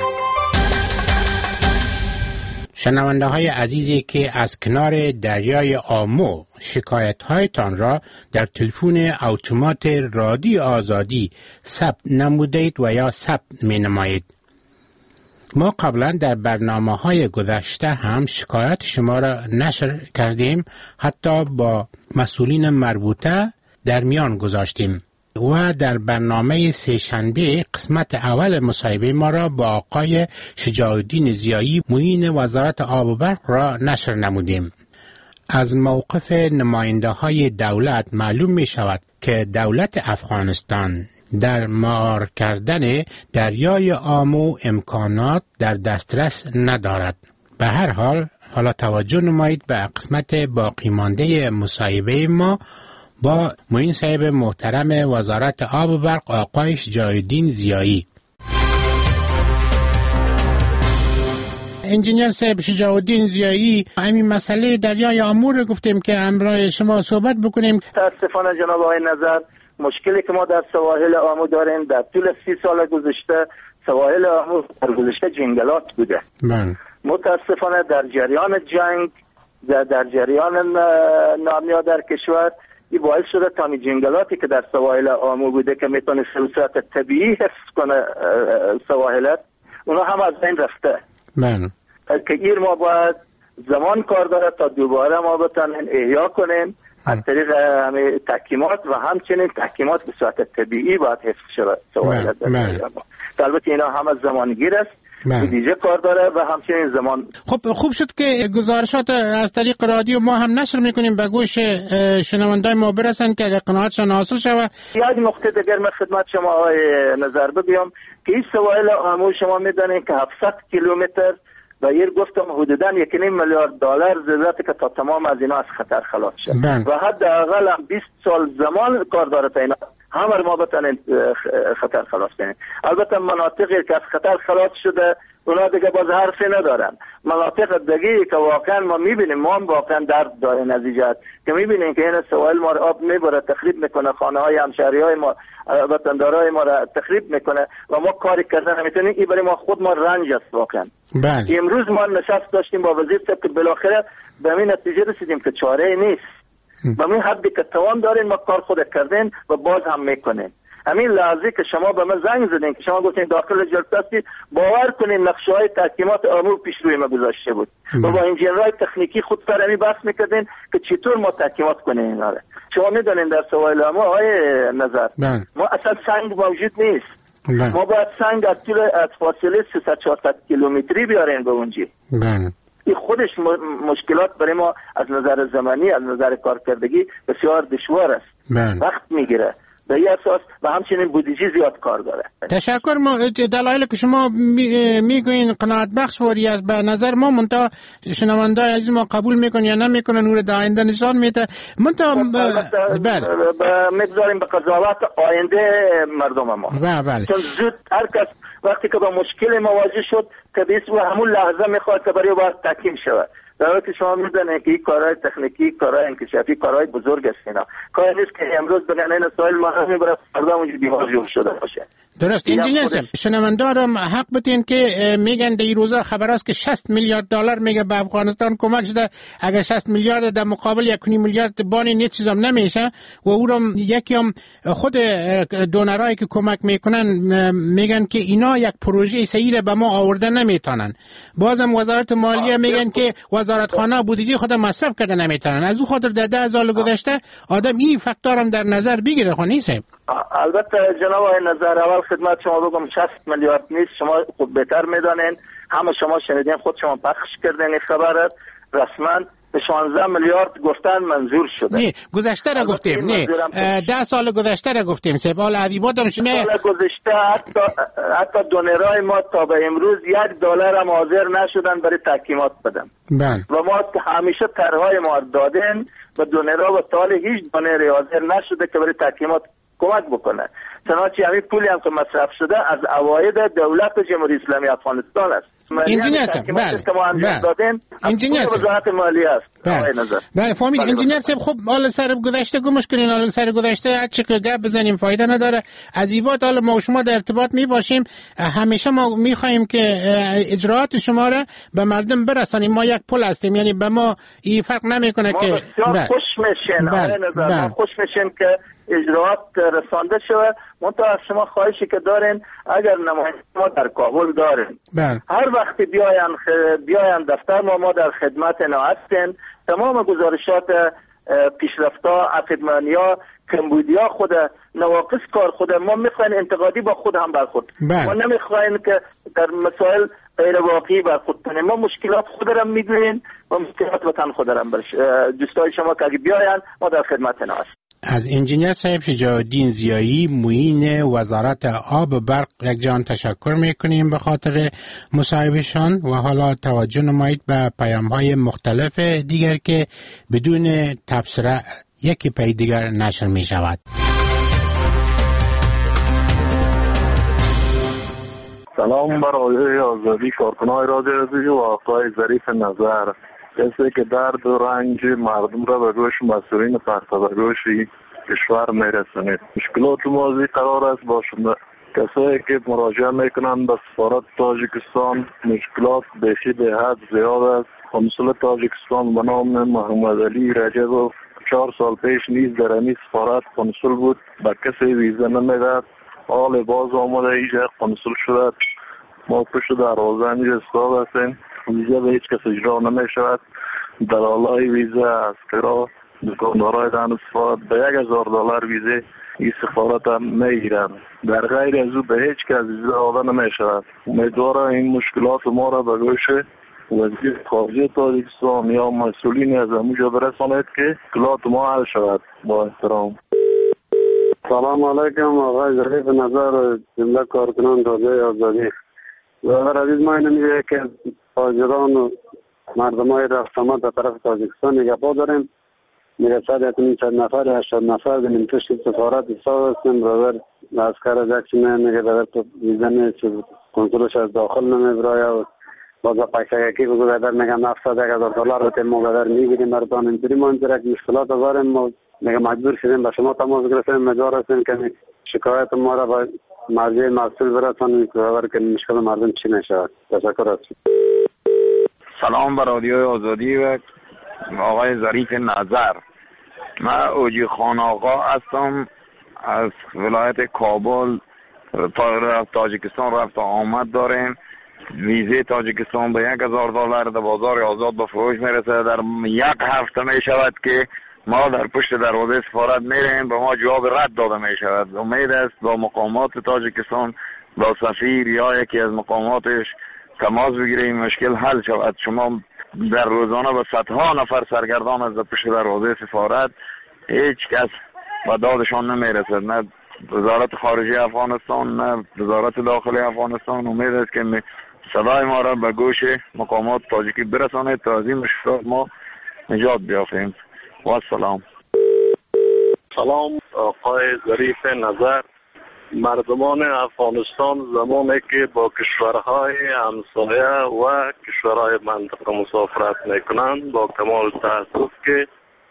شنونده های عزیزی که از کنار دریای آمو شکایت هایتان را در تلفن اتومات رادیو آزادی ثبت نمودید و یا ثبت می نمایید. ما قبلا در برنامه های گذشته هم شکایت شما را نشر کردیم، حتی با مسئولین مربوطه در میان گذاشتیم و در برنامه سه‌شنبه قسمت اول مصاحبه ما را با آقای شجاع الدین ضیایی معین وزارت آب و برق را نشر نمودیم. از موقف نماینده های دولت معلوم می شود که دولت افغانستان در مهار کردن دریای آمو امکانات در دسترس ندارد. به هر حال حالا توجه نمایید به قسمت باقی مانده مصاحبه ما با معین صاحب محترم وزارت آب و برق آقای شجاع الدین ضیایی. انجینیر صاحب شجاع الدین ضیایی، همین مسئله دریای آمو رو گفتیم که همراه شما صحبت بکنیم. متاسفانه جناب آقای نظر، مشکلی که ما در سواحل آمو داریم در طول 30 سال گذشته، سواحل آمو در گذشته جنگلات بوده. متاسفانه در جریان جنگ در جریان نامیا در کشور این باعث شده تا می جنگلاتی که در سواحل آمو بوده که میتونه صورت طبیعی حفظ کنه سواحلت، اونا هم از بین رفته. که این ما باید زمان کار داره تا دوباره ما بتونیم احیا کنیم از طریق همه تحکیمات و همچنین تحکیمات به صورت طبیعی باید حفظ شود سواحلت. البته اینا هم از زمانگیر است، دیگه کار داره و همچنین زمان. خب خوب شد که گزارشات از طریق رادیو ما هم نشر میکنیم به گوش شنوندای ما برسن که قناعتشان حاصل شود. یک نقطه دیگر من خدمت شما آقای نظر بگم که این سواحل آمو شما میدانید که 700 کیلومتر و ایر گفتم حدوداً 1.5 میلیارد دلار ضرورت که تا تمام از اینا از خطر خلاص شد و حداقل 20 سال زمان کار داره تا اینا همه ما بتونن خطر خلاص کنیم. البته مناطقی که از خطر خلاص شده اونا دیگه باز حرفی ندارن. مناطق دیگه که واقعا ما میبینیم، ما هم واقعا درد داریم از ایجاد که میبینیم که این سوال ما آب میبره، تخریب میکنه، خانه های همشهری های ما، وطندارای ما را تخریب میکنه و ما کاری کردن نمیتونیم. این برای ما خود ما رنج است واقعا. امروز ما نشست داشتیم با وزیر صاحب که بالاخره به این نتیجه رسیدیم که چاره نیست. به این حدی که توان دارین ما کار خود کردین و باز هم میکنین. همین لحظه که شما به من زنگ زدین که شما گفتین داخل جلسه هستی، باور کنین نقشه‌های تحکیمات امور پیش روی ما گذاشته بود و با انجینرهای تکنیکی خود فرمی بحث میکردین که چطور ما تحکیمات کنیم اینا را. شما میدونین در سوال ما آقای نظر ما اصلا سنگ موجود نیست. ما باید سنگ از فاصله 300-400 کیلومتری بیارین به اونجی. این خودش مشکلات برای ما از نظر زمانی، از نظر کارکردگی بسیار دشوار است. وقت میگیره به این اساس و همچنین بودجه زیاد کار داره. تشکر. ما دلایل که شما میگوین قناعت بخش واری است به نظر ما، منتها شنوندای عزیز ما قبول میکنن یا نمیکنن نور آینده نشان میده. منتها میگذاریم به قضاوت آینده مردم ما. چون زود هر کس وقتی که با مشکل مواجه شد طبیعی و همون لحظه میخواد که برای باید تحکیم شود. در حالی که شما میدونید که این کارهای تکنیکی، کارهای انکشافی، کارهای بزرگ است. اینا کار نیست که امروز بگن این سوال ما میبره فردا اونجا بیمار جور شده باشه. درست. انجینیر صاحب، شنوندارم حق بدین که میگن در این روزا خبر است که 60 میلیارد دلار میگه به افغانستان کمک شده. اگر 60 میلیارد در مقابل 1.5 میلیارد بانی نیت چیزام نمیشه و اونم یکی هم خود دونرایی که کمک میکنن میگن که اینا یک پروژه صحیح به ما آورده نمیتونن. بازم وزارت مالیه میگن که وزارتخانه بودجه خود مصرف کرده نمیتونن. از اون خاطر در 10 سال گذشته آدم این فاکتور هم در نظر بگیره. خو نیست. البته جناب آقای نظر، اول خدمت شما بگم 60 میلیارد نیست. شما خود بهتر میدانین، همه شما شنیدین، خود شما پخش کردین این خبر رسما. 16 میلیارد گفتن منظور شده. نه گذشته را گفتیم، نه 10 سال گذشته را گفتیم. سپال عدیبات هم شما سال گذشته حتی دونرای ما تا به امروز $1 هم حاضر نشدن برای تحکیمات بدن. و ما همیشه طرحهای ما دادن و دونرها و تا هیچ دونری حاضر نشده که برای تحکیمات کمک بکنه. چنانچه همین پولی هم که مصرف شده از عواید دولت جمهوری اسلامی افغانستان است. انجینیر صاحب، انجینیر وزارت مالیه است. بله فهمید. انجینیر صاحب، خب حالا سر گذشته گمش کنین، حالا سر گذشته هر چی که گپ بزنیم فایده نداره. از ایبات حالا ما و شما در ارتباط می باشیم. همیشه ما میخوایم که اجراعات شما را به مردم برسانیم. ما یک پل هستیم، یعنی به ما این فرق نمیکنه که بسیار خوش میشین. خوش میشین که اجراعات رسانده شود. منتها از شما خواهشی که دارین، اگر نماینده ما در کابل دارین هر وقت بیاین دفتر ما در خدمت اینا هستیم. تمام گزارشات پیشرفت‌ها، عقیدمانی‌ها، کمبودی‌ها خود نواقص کار خود ما میخواین انتقادی با خود هم برخورد. ما نمیخواین که در مسائل غیر واقعی برخورد کنیم. ما مشکلات خود را میدونیم و مشکلات وطن خود را دوستای شما که اگه بیاین ما در خدمت اینا هستیم. از انجینیر صاحب شجاع الدین ضیایی معین وزارت آب و برق یک جان تشکر میکنیم به خاطر مصاحبهشان و حالا توجه نمایید به پیام‌های مختلف دیگر که بدون تبصره یکی پی دیگر نشر می شود. سلام برای آزادی کارکنان رادیو و آقای ظریف نظر. کسی که درد و رنج مردم را به گوش مسئولین فرسودگوشی کشور میرسونید. مشکلات ماضی قرار است با شما کسایی که مراجعه میکنند به سفارت تاجیکستان. مشکلات بیخی به حد زیاد است. قنصل تاجیکستان به نام محمد علی رجبوف 4 سال پیش نیز در این سفارت قنصل بود، به کسی ویزا نمیداد. حال باز آمده اینجا قنصل شده. ما پشت دروازه اینجا ایستاده هستیم. ویزا به هیچ کس اجرا نمی شود. دلالای ویزا از کرا دکاندارای دان سفارت به $1,000 ویزا این سفارت هم میگیرند. در غیر از او به هیچ کس ویزا داده نمی شود. امیدوارم این مشکلات ما را به گوش وزیر خارجه تاجیکستان یا مسئولین از همونجا برساند که مشکلات ما حل شود. با احترام. سلام علیکم آقای ظریف نظر جمله کارکنان رادیو آزادی. برادر عزیز، ما اینو میگه که تاجران و مردم های رفت آمد به طرف تاجیکستان نگاه داریم. میگه چند نفر 80 نفر داریم پشت سفارت حساب هستیم. برادر عسکر جکشنه میگه برادر تو ویزن کنسولش از داخل نمیبرای و بازا پاکتاکی بگو برادر میگم 700,000 دلار رو تیم ما برادر میگیریم مردان اینطوری ما اینطور یک مشکلات داریم. ما میگه مجبور شدیم به شما تماس گرفتیم، مجبور هستیم که شکایت ما را با مرجع مسئول برسانیم که مشکل مردم چی نشود. تشکر هستیم. سلام به رادیوی آزادی و آقای ظریف نظر. من اوجی خان آقا هستم از ولایت کابل. تاجیکستان رفت آمد داریم. ویزه تاجیکستان به $1,000 در بازار آزاد به فروش میرسه. در یک هفته می شود که ما در پشت دروازه سفارت میریم، به ما جواب رد داده می شود. امید است با مقامات تاجیکستان، با سفیر یا یکی از مقاماتش تماس بگیریم مشکل حل شود. شما در روزانه به صدها نفر سرگردان از پشت دروازه سفارت، هیچ کس به دادشان نمیرسد، نه وزارت خارجه افغانستان نه وزارت داخلی افغانستان. امید است که صدای ما را به گوش مقامات تاجیکی برسانید تا از این مشکلات ما نجات بیافیم. و السلام. سلام آقای ظریف نظر. مردمان افغانستان زمانی که با کشورهای همسایه و کشورهای منطقه مسافرت میکنند با کمال تأسف که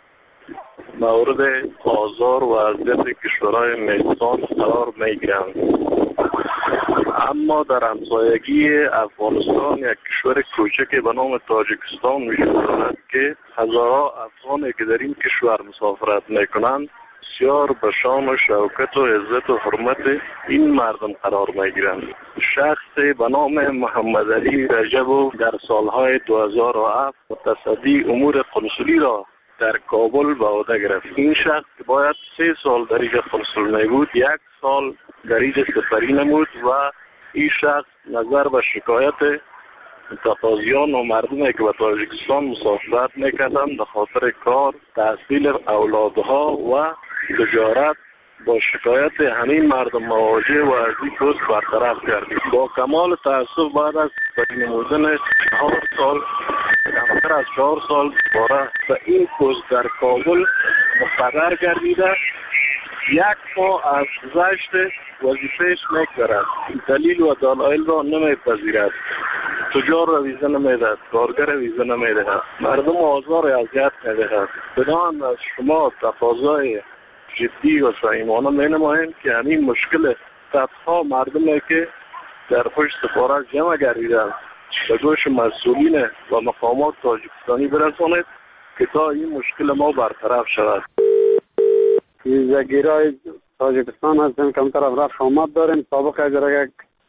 مورد آزار و اذیت کشورهای میزبان قرار میگیرند. اما در همسایگی افغانستان یک کشور کوچک به نام تاجیکستان وجود دارد که هزارها افغانی که در این کشور مسافرت میکنند بسیار به شان و شوکت و عزت و حرمت این مردم قرار میگیرند. شخصی به نام محمد علی رجب در سالهای 2007 متصدی امور قنصلی را در کابل به عهده گرفت. این شخص که باید 3 سال در اینجا قنصل نبود، 1 سال در اینجا سفری نمود و این شخص نظر به شکایت تقاضیان و مردمی که به تاجیکستان مسافرت میکردند به خاطر کار، تحصیل اولادها و تجارت با شکایت همین مردم مواجه و از این پست برطرف کردید. با کمال تأسف بعد از سفری نمودن 4 سال کمتر از 4 سال دوباره به این پست در کابل مقرر گردیده. 1 ماه از گذشت وظیفهش نگذرد، دلیل و دلایل را نمیپذیرد، تجار را ویزه نمیدهد، کارگر ویزه نمیدهد، مردم آزار اذیت میدهد. بدان از شما تقاضای جدی و صمیمانه مینماییم که همین مشکل صدها مردمی که در پشت سفارت جمع گردیدند به گوش مسئولین و مقامات تاجیکستانی برسانید که تا این مشکل ما برطرف شود. ویزاگیرای تاجیکستان هستیم، کمتر رفت آمد داریم. سابق اگر یک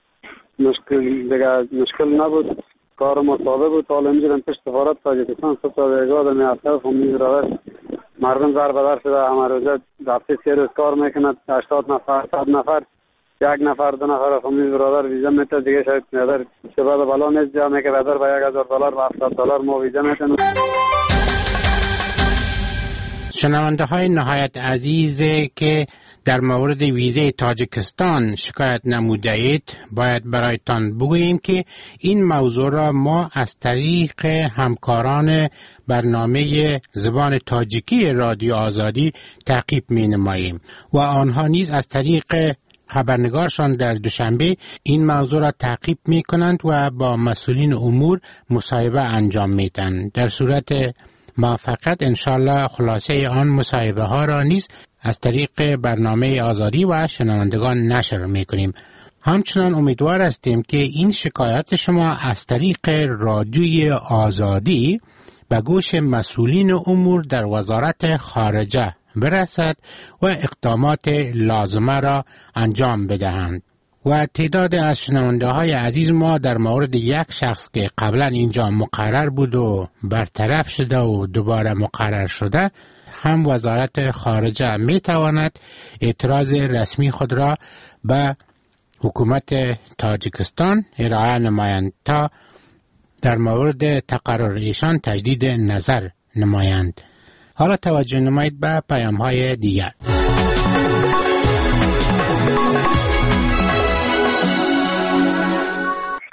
مشکل نبود، کار ما ساده بود. حالا میگیرم پشت سفارت تاجیکستان 3 تا بیگاه می هفته فهمید روش مردم در بدر شده. همه روزه هفته 3 روز کار میکند. 80 نفر 100 نفر 1 نفر 2 نفر فهمید برادر ویزا میته دیگه شاید برادر شبه بلا نیست جا که برادر به $1,000 و $70 ما ویزا میتن. شنونده های نهایت عزیز که در مورد ویزه تاجیکستان شکایت نموده اید، باید برایتان بگوییم که این موضوع را ما از طریق همکاران برنامه زبان تاجیکی رادیو آزادی تعقیب می نماییم و آنها نیز از طریق خبرنگارشان در دوشنبه این موضوع را تعقیب می کنند و با مسئولین امور مصاحبه انجام می دهند. در صورت موفقیت انشالله خلاصه آن مصاحبه ها را نیز از طریق برنامه آزادی و شنوندگان نشر می کنیم. همچنان امیدوار هستیم که این شکایت شما از طریق رادیوی آزادی به گوش مسئولین امور در وزارت خارجه برسد و اقدامات لازمه را انجام بدهند. و تعداد از شنونده های عزیز ما در مورد یک شخص که قبلا اینجا مقرر بود و برطرف شده و دوباره مقرر شده، هم وزارت خارجه می تواند اعتراض رسمی خود را به حکومت تاجیکستان ارائه نمایند تا در مورد تقرر ایشان تجدید نظر نمایند. حالا توجه نمایید به پیام های دیگر. سلام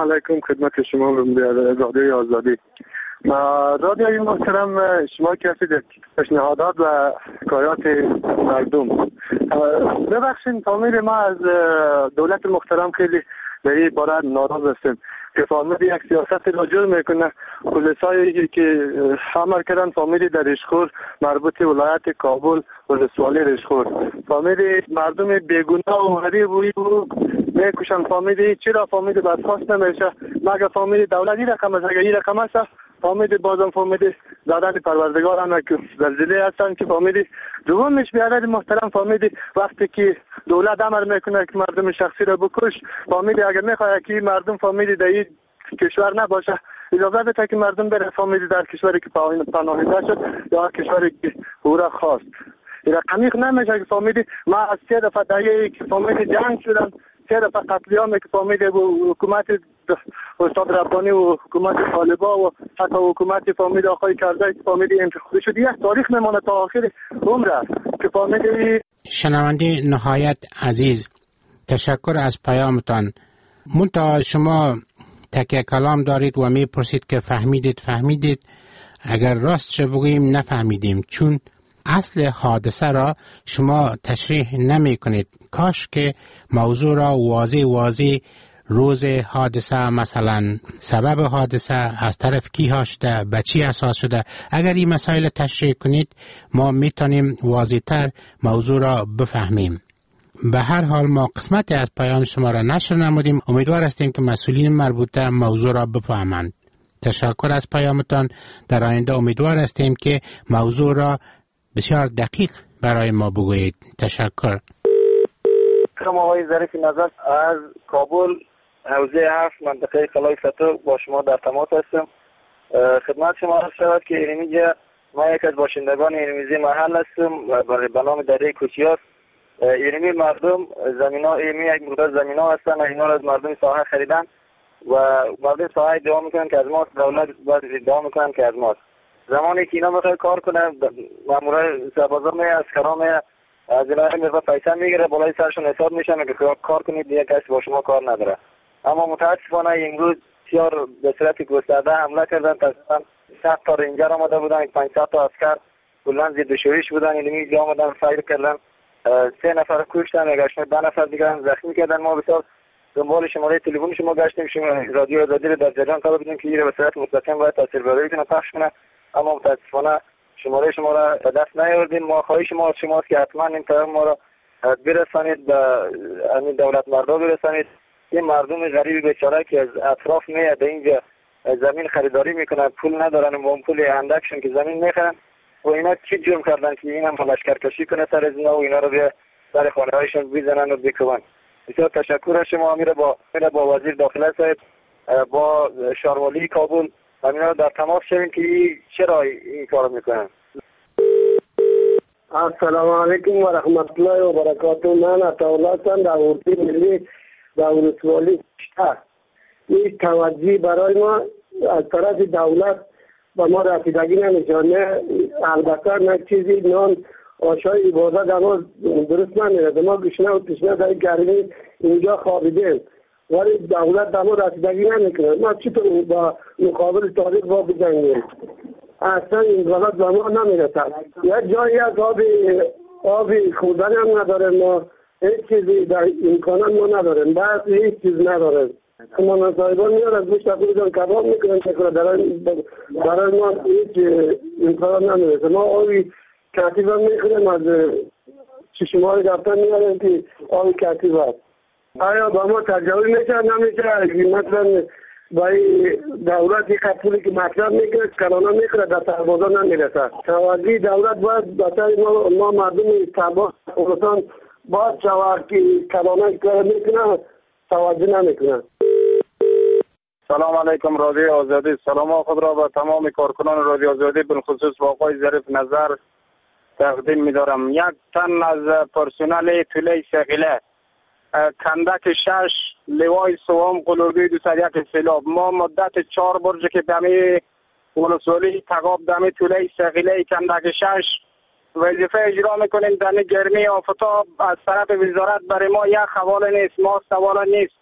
علیکم خدمت شما رادیوی آزادی. رادیوی محترم، شما که هستید پیشنهادات و حکایات مردم. ببخشید فامیل ما از دولت محترم خیلی در این باره ناراض هستیم که فامیل یک سیاست را جور میکنه. پلیسایی که حمل کردن فامیل در رشخور مربوط ولایت کابل ولسوالی رشخور، فامیل مردم بیگناه و غریب و میکشن. فامیل چرا فامیل برخواست نمیشه؟ مگه فامیل دولتی رقم است؟ اگر این رقم است فامیل بازم فامیل دادن پروردگار هم که زلزله هستن که فامیل دومش بیادر محترم فامیل وقتی که دولت امر میکنه که مردم شخصی را بکش، فامیل اگر میخواد که مردم فامیل در این کشور نباشه اجازه بده که مردم بره فامیل در کشوری که پناهنده شد یا کشوری که او را خواست. این رقمی نمیشه که فامیل ما از 3 دفعه دیگه که فامیل جنگ شدن، 3 دفعه قتلیام که فامیل حکومت استاد ربانی و حکومت طالبا و حتی حکومت فامیل آقای کرزی که فامیل انتخابی شد، یک تاریخ میمونه تا آخر عمر که فامیل. شنونده نهایت عزیز، تشکر از پیامتان. منتها شما تکیه کلام دارید و میپرسید که فهمیدید. اگر راست چه بگوییم نفهمیدیم، چون اصل حادثه را شما تشریح نمی کنید. کاش که موضوع را واضح روز حادثه، مثلا سبب حادثه، از طرف کی ها شده، به چی اساس شده، اگر این مسائل تشریح کنید ما میتونیم واضح‌تر موضوع را بفهمیم. به هر حال ما قسمتی از پیام شما را نشر نمودیم. امیدوار هستیم که مسئولین مربوطه موضوع را بفهمند. تشکر از پیامتان. در آینده امیدوار هستیم که موضوع را بسیار دقیق برای ما بگویید. تشکر. شما آقای ظریف نظر از کابل حوزه 7 منطقه قلعه فتو با شما در تماس هستم. خدمت شما عرض شود که اینجا ما یک از باشندگان اینمیزی محل هستم به نام دره کوچیاس. اینمی مردم زمینا یک مقدار زمینا هستن، اینا را از مردم ساحه خریدن و مردم ساحه ادعا میکنن که از ماست، دولت باید ادعا میکنن که از ماست. زمانی که اینا بخواد کار کنه مامورای سربازا می اسکرا می از اینا میره پیسه میگیره، بالای سرشون حساب میشه میگه کار کنید دیگه کسی با شما کار نداره. اما متاسفانه امروز بسیار به صورت گسترده حمله کردن. تقریبا 100 تا رنجر آمده بودن، 500 تا عسکر کلا ضد شورش بودن، اینمی آمدن فایر کردن، 3 نفر کشتن، 10 نفر دیگه زخمی کردن. ما بسیار دنبال شماره تلفن شما گشتیم، شما رادیو آزادی رو در جریان قرار بدیم که این به صورت مستقیم باید تاثیرگذاری کنه، پخش کنه، اما متاسفانه شماره شما را به دست نیاوردیم. ما خواهش ما از شماست که حتما این پیام ما را برسانید به همین دولت مردا برسانید. این مردم غریب بیچاره که از اطراف میاد اینجا زمین خریداری میکنن، پول ندارن و اون پول اندکشون که زمین میخرن و اینا چی جرم کردن که این هم لشکرکشی کنه سر از اینا و اینا رو به سر خانه هایشون بیزنن و بکوبن. بسیار تشکر از شما. میره با وزیر داخله صاحب، با شاروالی کابل اینا در تماس شویم که چرا این کارو میکنن. السلام علیکم و رحمت الله و برکاته. من عطاالله هستم در اردوی ملی در ولسوالی شهر. این توجیه برای ما از طرف دولت با ما رسیدگی نمیشه. البته نه چیزی نان آشای عبادت در ما درست نمیره. ما گشنه و تشنه در گرمی اینجا خوابیدیم ولی دولت در ما رسیدگی نمیکنه. ما چطور با مقابل تاریخ با بجنگیم؟ اصلا این غلط به ما نمیرسد. یک جایی از آبی خوردن هم نداریم، ما هیچ چیزی در امکانات ما نداریم، بس هیچ چیز نداریم. ما صاحبان میاد از گوشت خودشون کباب میکنن که برای ما هیچ امکانات نمیرسه. ما آبی کتیب هم میخوریم، از چشمای دفتر میاریم که آبی کتیب هست. آیا با ما تجاوز میشه نمیشه؟ مثلا برای دولت یک پولی که مطلب میکنه کلانا میکنه در سربازا نمیرسه. توجیه دولت باید بطور ما مردم سرباز خراسان باید شود که کلانا کار میکنه توجه نمیکنه. سلام علیکم رادیو آزادی. سلام خود را به تمام کارکنان رادیو آزادی بالخصوص با آقای ظریف نظر تقدیم می‌دارم. یک تن از پرسنل طوله ثقیله کندک 6 لوای سوم قلوبی 201 سیلاب. ما مدت 4 برج که دمی ولسوالی تقاب دمی طوله ثقیله کندک 6 وظیفه اجرا میکنیم. دمی گرمی آفتاب از طرف وزارت برای ما یک حواله نیست، ما سوال نیست.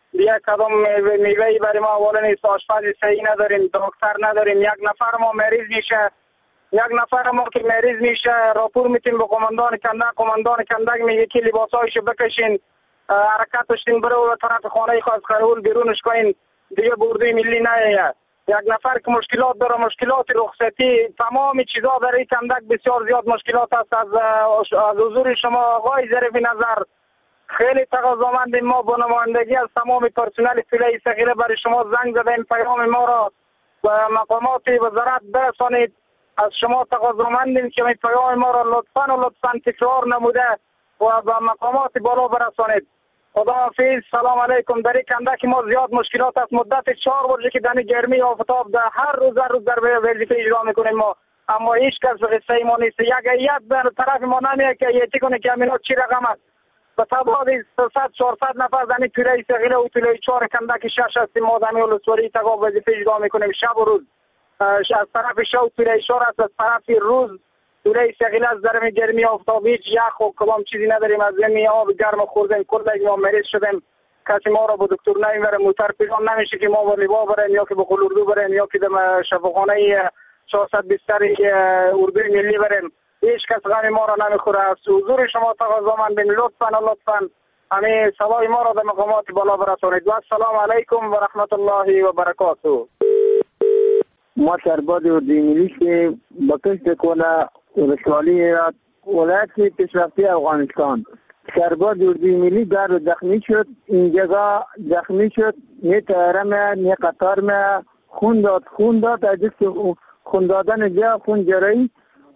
دیگه کدام میوهی برای ما اولا نیست. آشپز صحیح نداریم، دکتر نداریم. یک نفر ما مریض میشه، یک نفر ما که مریض میشه راپور میتیم به قماندان کندک میگه که لباسایشو بکشین، حرکتش دین بره و طرف خانه خاص خرول بیرونش کنین، دیگه بردوی ملی نه. یک نفر که مشکلات داره، مشکلات رخصتی، تمام چیزا در این کندک بسیار زیاد مشکلات است. از حضور شما آقای ظریف نظر خیلی تقاضامندیم. ما با نمایندگی از تمام پرسنل فیله صغیره برای شما زنگ زدیم، پیام ما را به مقامات وزارت برسانید. از شما تقاضامندیم که این پیام ما را لطفاً تکرار نموده و به مقامات بالا برسانید. خداحافظ، سلام علیکم. در این کندک ما زیاد مشکلات است. مدت 4 برجه که در گرمی آفتاب در هر روز در وظیفه اجرا میکنیم ما، اما هیچ کس به قصه ما نیست. یک هیئت در طرف ما نمیه که هیئتی کنه که امینات چی رقم است. به تعداد 300-400 نفر در این پیله صغیره و پیله 4 کندک 6 هستیم ما در ولسوالی تگاه وظیفه اجرا میکنیم شب و روز. از طرف شب پیله 4 است، از طرف روز دوره صغیره از درم گرمی آفتابی هیچ یخ و کلام چیزی نداریم. از زمین آب گرم خوردیم، کردیم، ما مریض شدیم، کسی ما را به دکتر نمیبره، موتر پیران نمیشه که ما با لیوا بریم یا که به قلوردو بریم یا که در شفاخانه 400 بستر اردوی ملی بریم. هیچ کس غم ما را نمیخوره. از حضور شما تقاضامندیم لطفاً همین صدای ما را در مقامات بالا برسانید. و السلام علیکم و رحمت الله و برکاته. ما شربات اردوی ملی که با کشت کنه ولسوالی ولایت پیشرفتی افغانستان، شربات اردوی ملی در زخمی شد. این جگه زخمی شد، نه تهرم نه قطار خون داد از خون دادن جا خون جرایی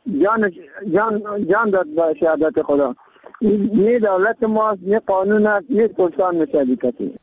جان داد به شهادت خدا. نه دولت ماست، نه قانون است، نه سلطان نشدی کسی.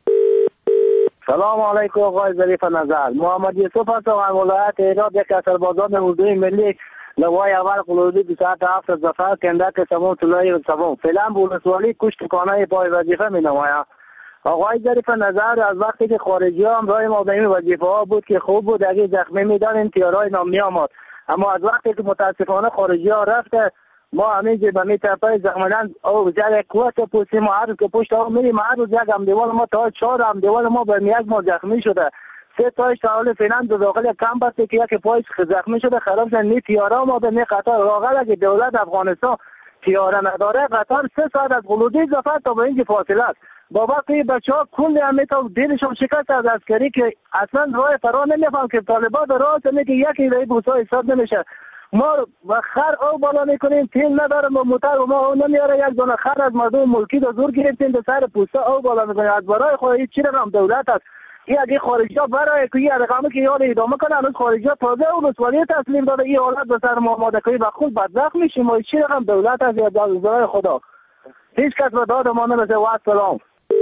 سلام علیکم آقای ظریف نظر. محمد یوسف هستم از ولایت هرات، یک از سربازان اردوی ملی لوای اول قلوردی 27 ظفر کندک سمون طلایی و سمون. فعلا بولسوالی کشت کانه پای وظیفه می نماید. آقای ظریف نظر از وقتی که خارجی ها همراه ما به این وظیفه ها بود که خوب بود، اگه زخمی میدانیم تیارای نام آمد، اما از وقتی که متاسفانه خارجی ها رفته ما همین که به می طرفای زخمدن او جای قوت پوستی ما هر روز که پشت ها میریم هر روز یک همدیوال ما تا 4 همدیوال ما به یک ما زخمی شده. 3 تایش تحول فعلا دو داخل کم بسته که یک پایش زخمی شده خراب شده. نی تیاره ما به نی قطار راغل اگه دولت افغانستان تیاره نداره قطار 3 ساعت از قلودی ظفر تا به اینجا فاصله است. با وقتی بچه ها کل همیتا دیلشون شکست از عسکری که اصلا راه فرا نمیفهم که طالبان در راه سمی که یکی رای بوسا حساب نمیشه. ما خر او بالا میکنیم، تیل ندارم و موتر و ما او نمیاره. یک دونه خر از مردم ملکی دو زور گرفتیم به سر پوستا او بالا میکنیم. از برای خواهی چی رقم دولت است. این اگه خارجی ها برای که این رقمی که یاد ادامه کنه هنوز خارجی ها تازه اون رسوالی تسلیم داده این حالت به سر ما آماده کنی و خود بدبخت میشیم. ما چی رقم دولت است یا برای خدا هیچ کس به داد ما نمیشه. و السلام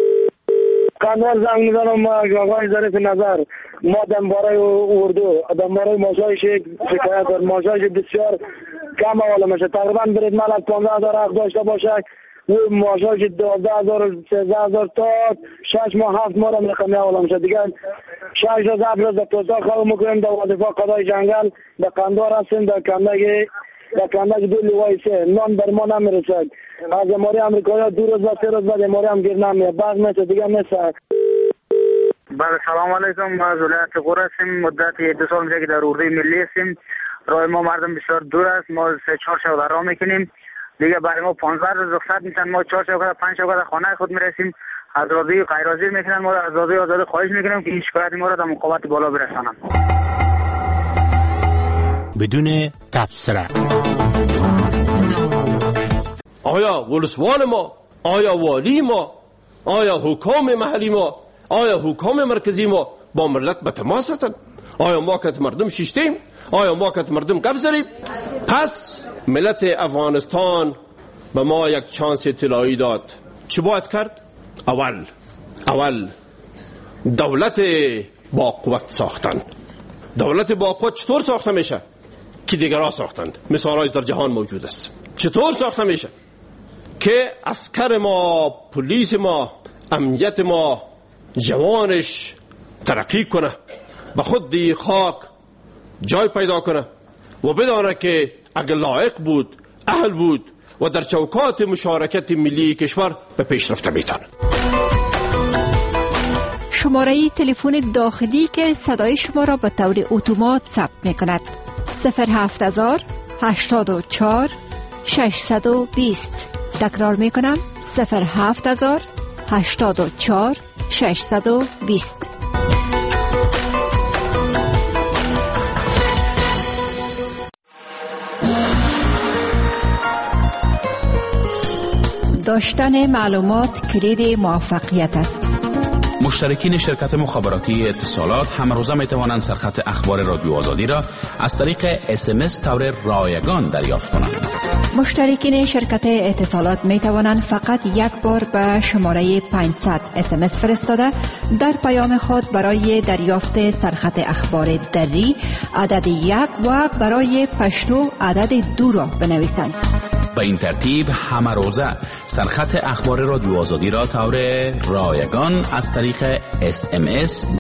کاندار زنگ میزنم آقای ظریف نظر. ما دنباره اردو دنباره ماجایش شکایت دارم. ماجایش بسیار کم حالا میشه. تقریبا برید مال از 15000 حق داشته باشه و ماجایش 12000 13000 تا 6 ماه 7 ماه رقمی حالا میشه. دیگه 6 روز 7 روز توسعه کار میکنیم در وظیفه قضای جنگل در قندار هستیم در کندک دو لیوایسه نان بر ما نمیرسد. از اماری امریکایی ها 2 روز و 3 روز بعد اماری هم گیر نمیه بعد میشه دیگه نیست. بله سلام علیکم. ما از ولایت قور هستیم. مدت 2 سال میشه که در اردوی ملی هستیم. راه ما مردم بسیار دور است. ما 3-4 شب راه میکنیم. دیگه برای ما 15 روز رخصت میشن. ما 4 شب 5 شب خانه خود میرسیم. از راضی غیر راضی میکنن. ما از راضی آزاد خواهش میکنیم که این شکایت ما را در مقامات بالا برسانن بدون تبصره. آیا ولسوال ما، آیا والی ما، آیا حکام محلی ما، آیا حکام مرکزی ما با ملت به تماس هستند؟ آیا ما که مردم شیشتیم؟ آیا ما که مردم قبضریم؟ پس ملت افغانستان به ما یک چانس طلایی داد. چی باید کرد؟ اول دولت با قوت ساختن. دولت با قوت چطور ساخته میشه؟ که دیگرها ساختند. مثالایش در جهان موجود است. چطور ساخته میشه؟ که عسکر ما، پلیس ما، امنیت ما جوانش ترقی کنه، به خود دی خاک جای پیدا کنه و بدانه که اگر لایق بود، اهل بود و در چوکات مشارکت ملی کشور به پیشرفت میتونه. شماره تلفن داخلی که صدای شما را به طور اتومات ثبت می کند. 07000 84 620. تکرار می کنم 07000 84 620. داشتن معلومات کلید موفقیت است. مشترکین شرکت مخابراتی اتصالات همروزه می توانند سرخط اخبار رادیو آزادی را از طریق SMS طور رایگان دریافت کنند. مشترکین شرکت اتصالات می توانند فقط یک بار به شماره 500 SMS فرستاده در پیام خود برای دریافت سرخط اخبار دری عدد 1 و برای پشتو عدد 2 را بنویسند. به این ترتیب همه روزه سرخط اخبار رادیو آزادی را طور رایگان از طریق SMS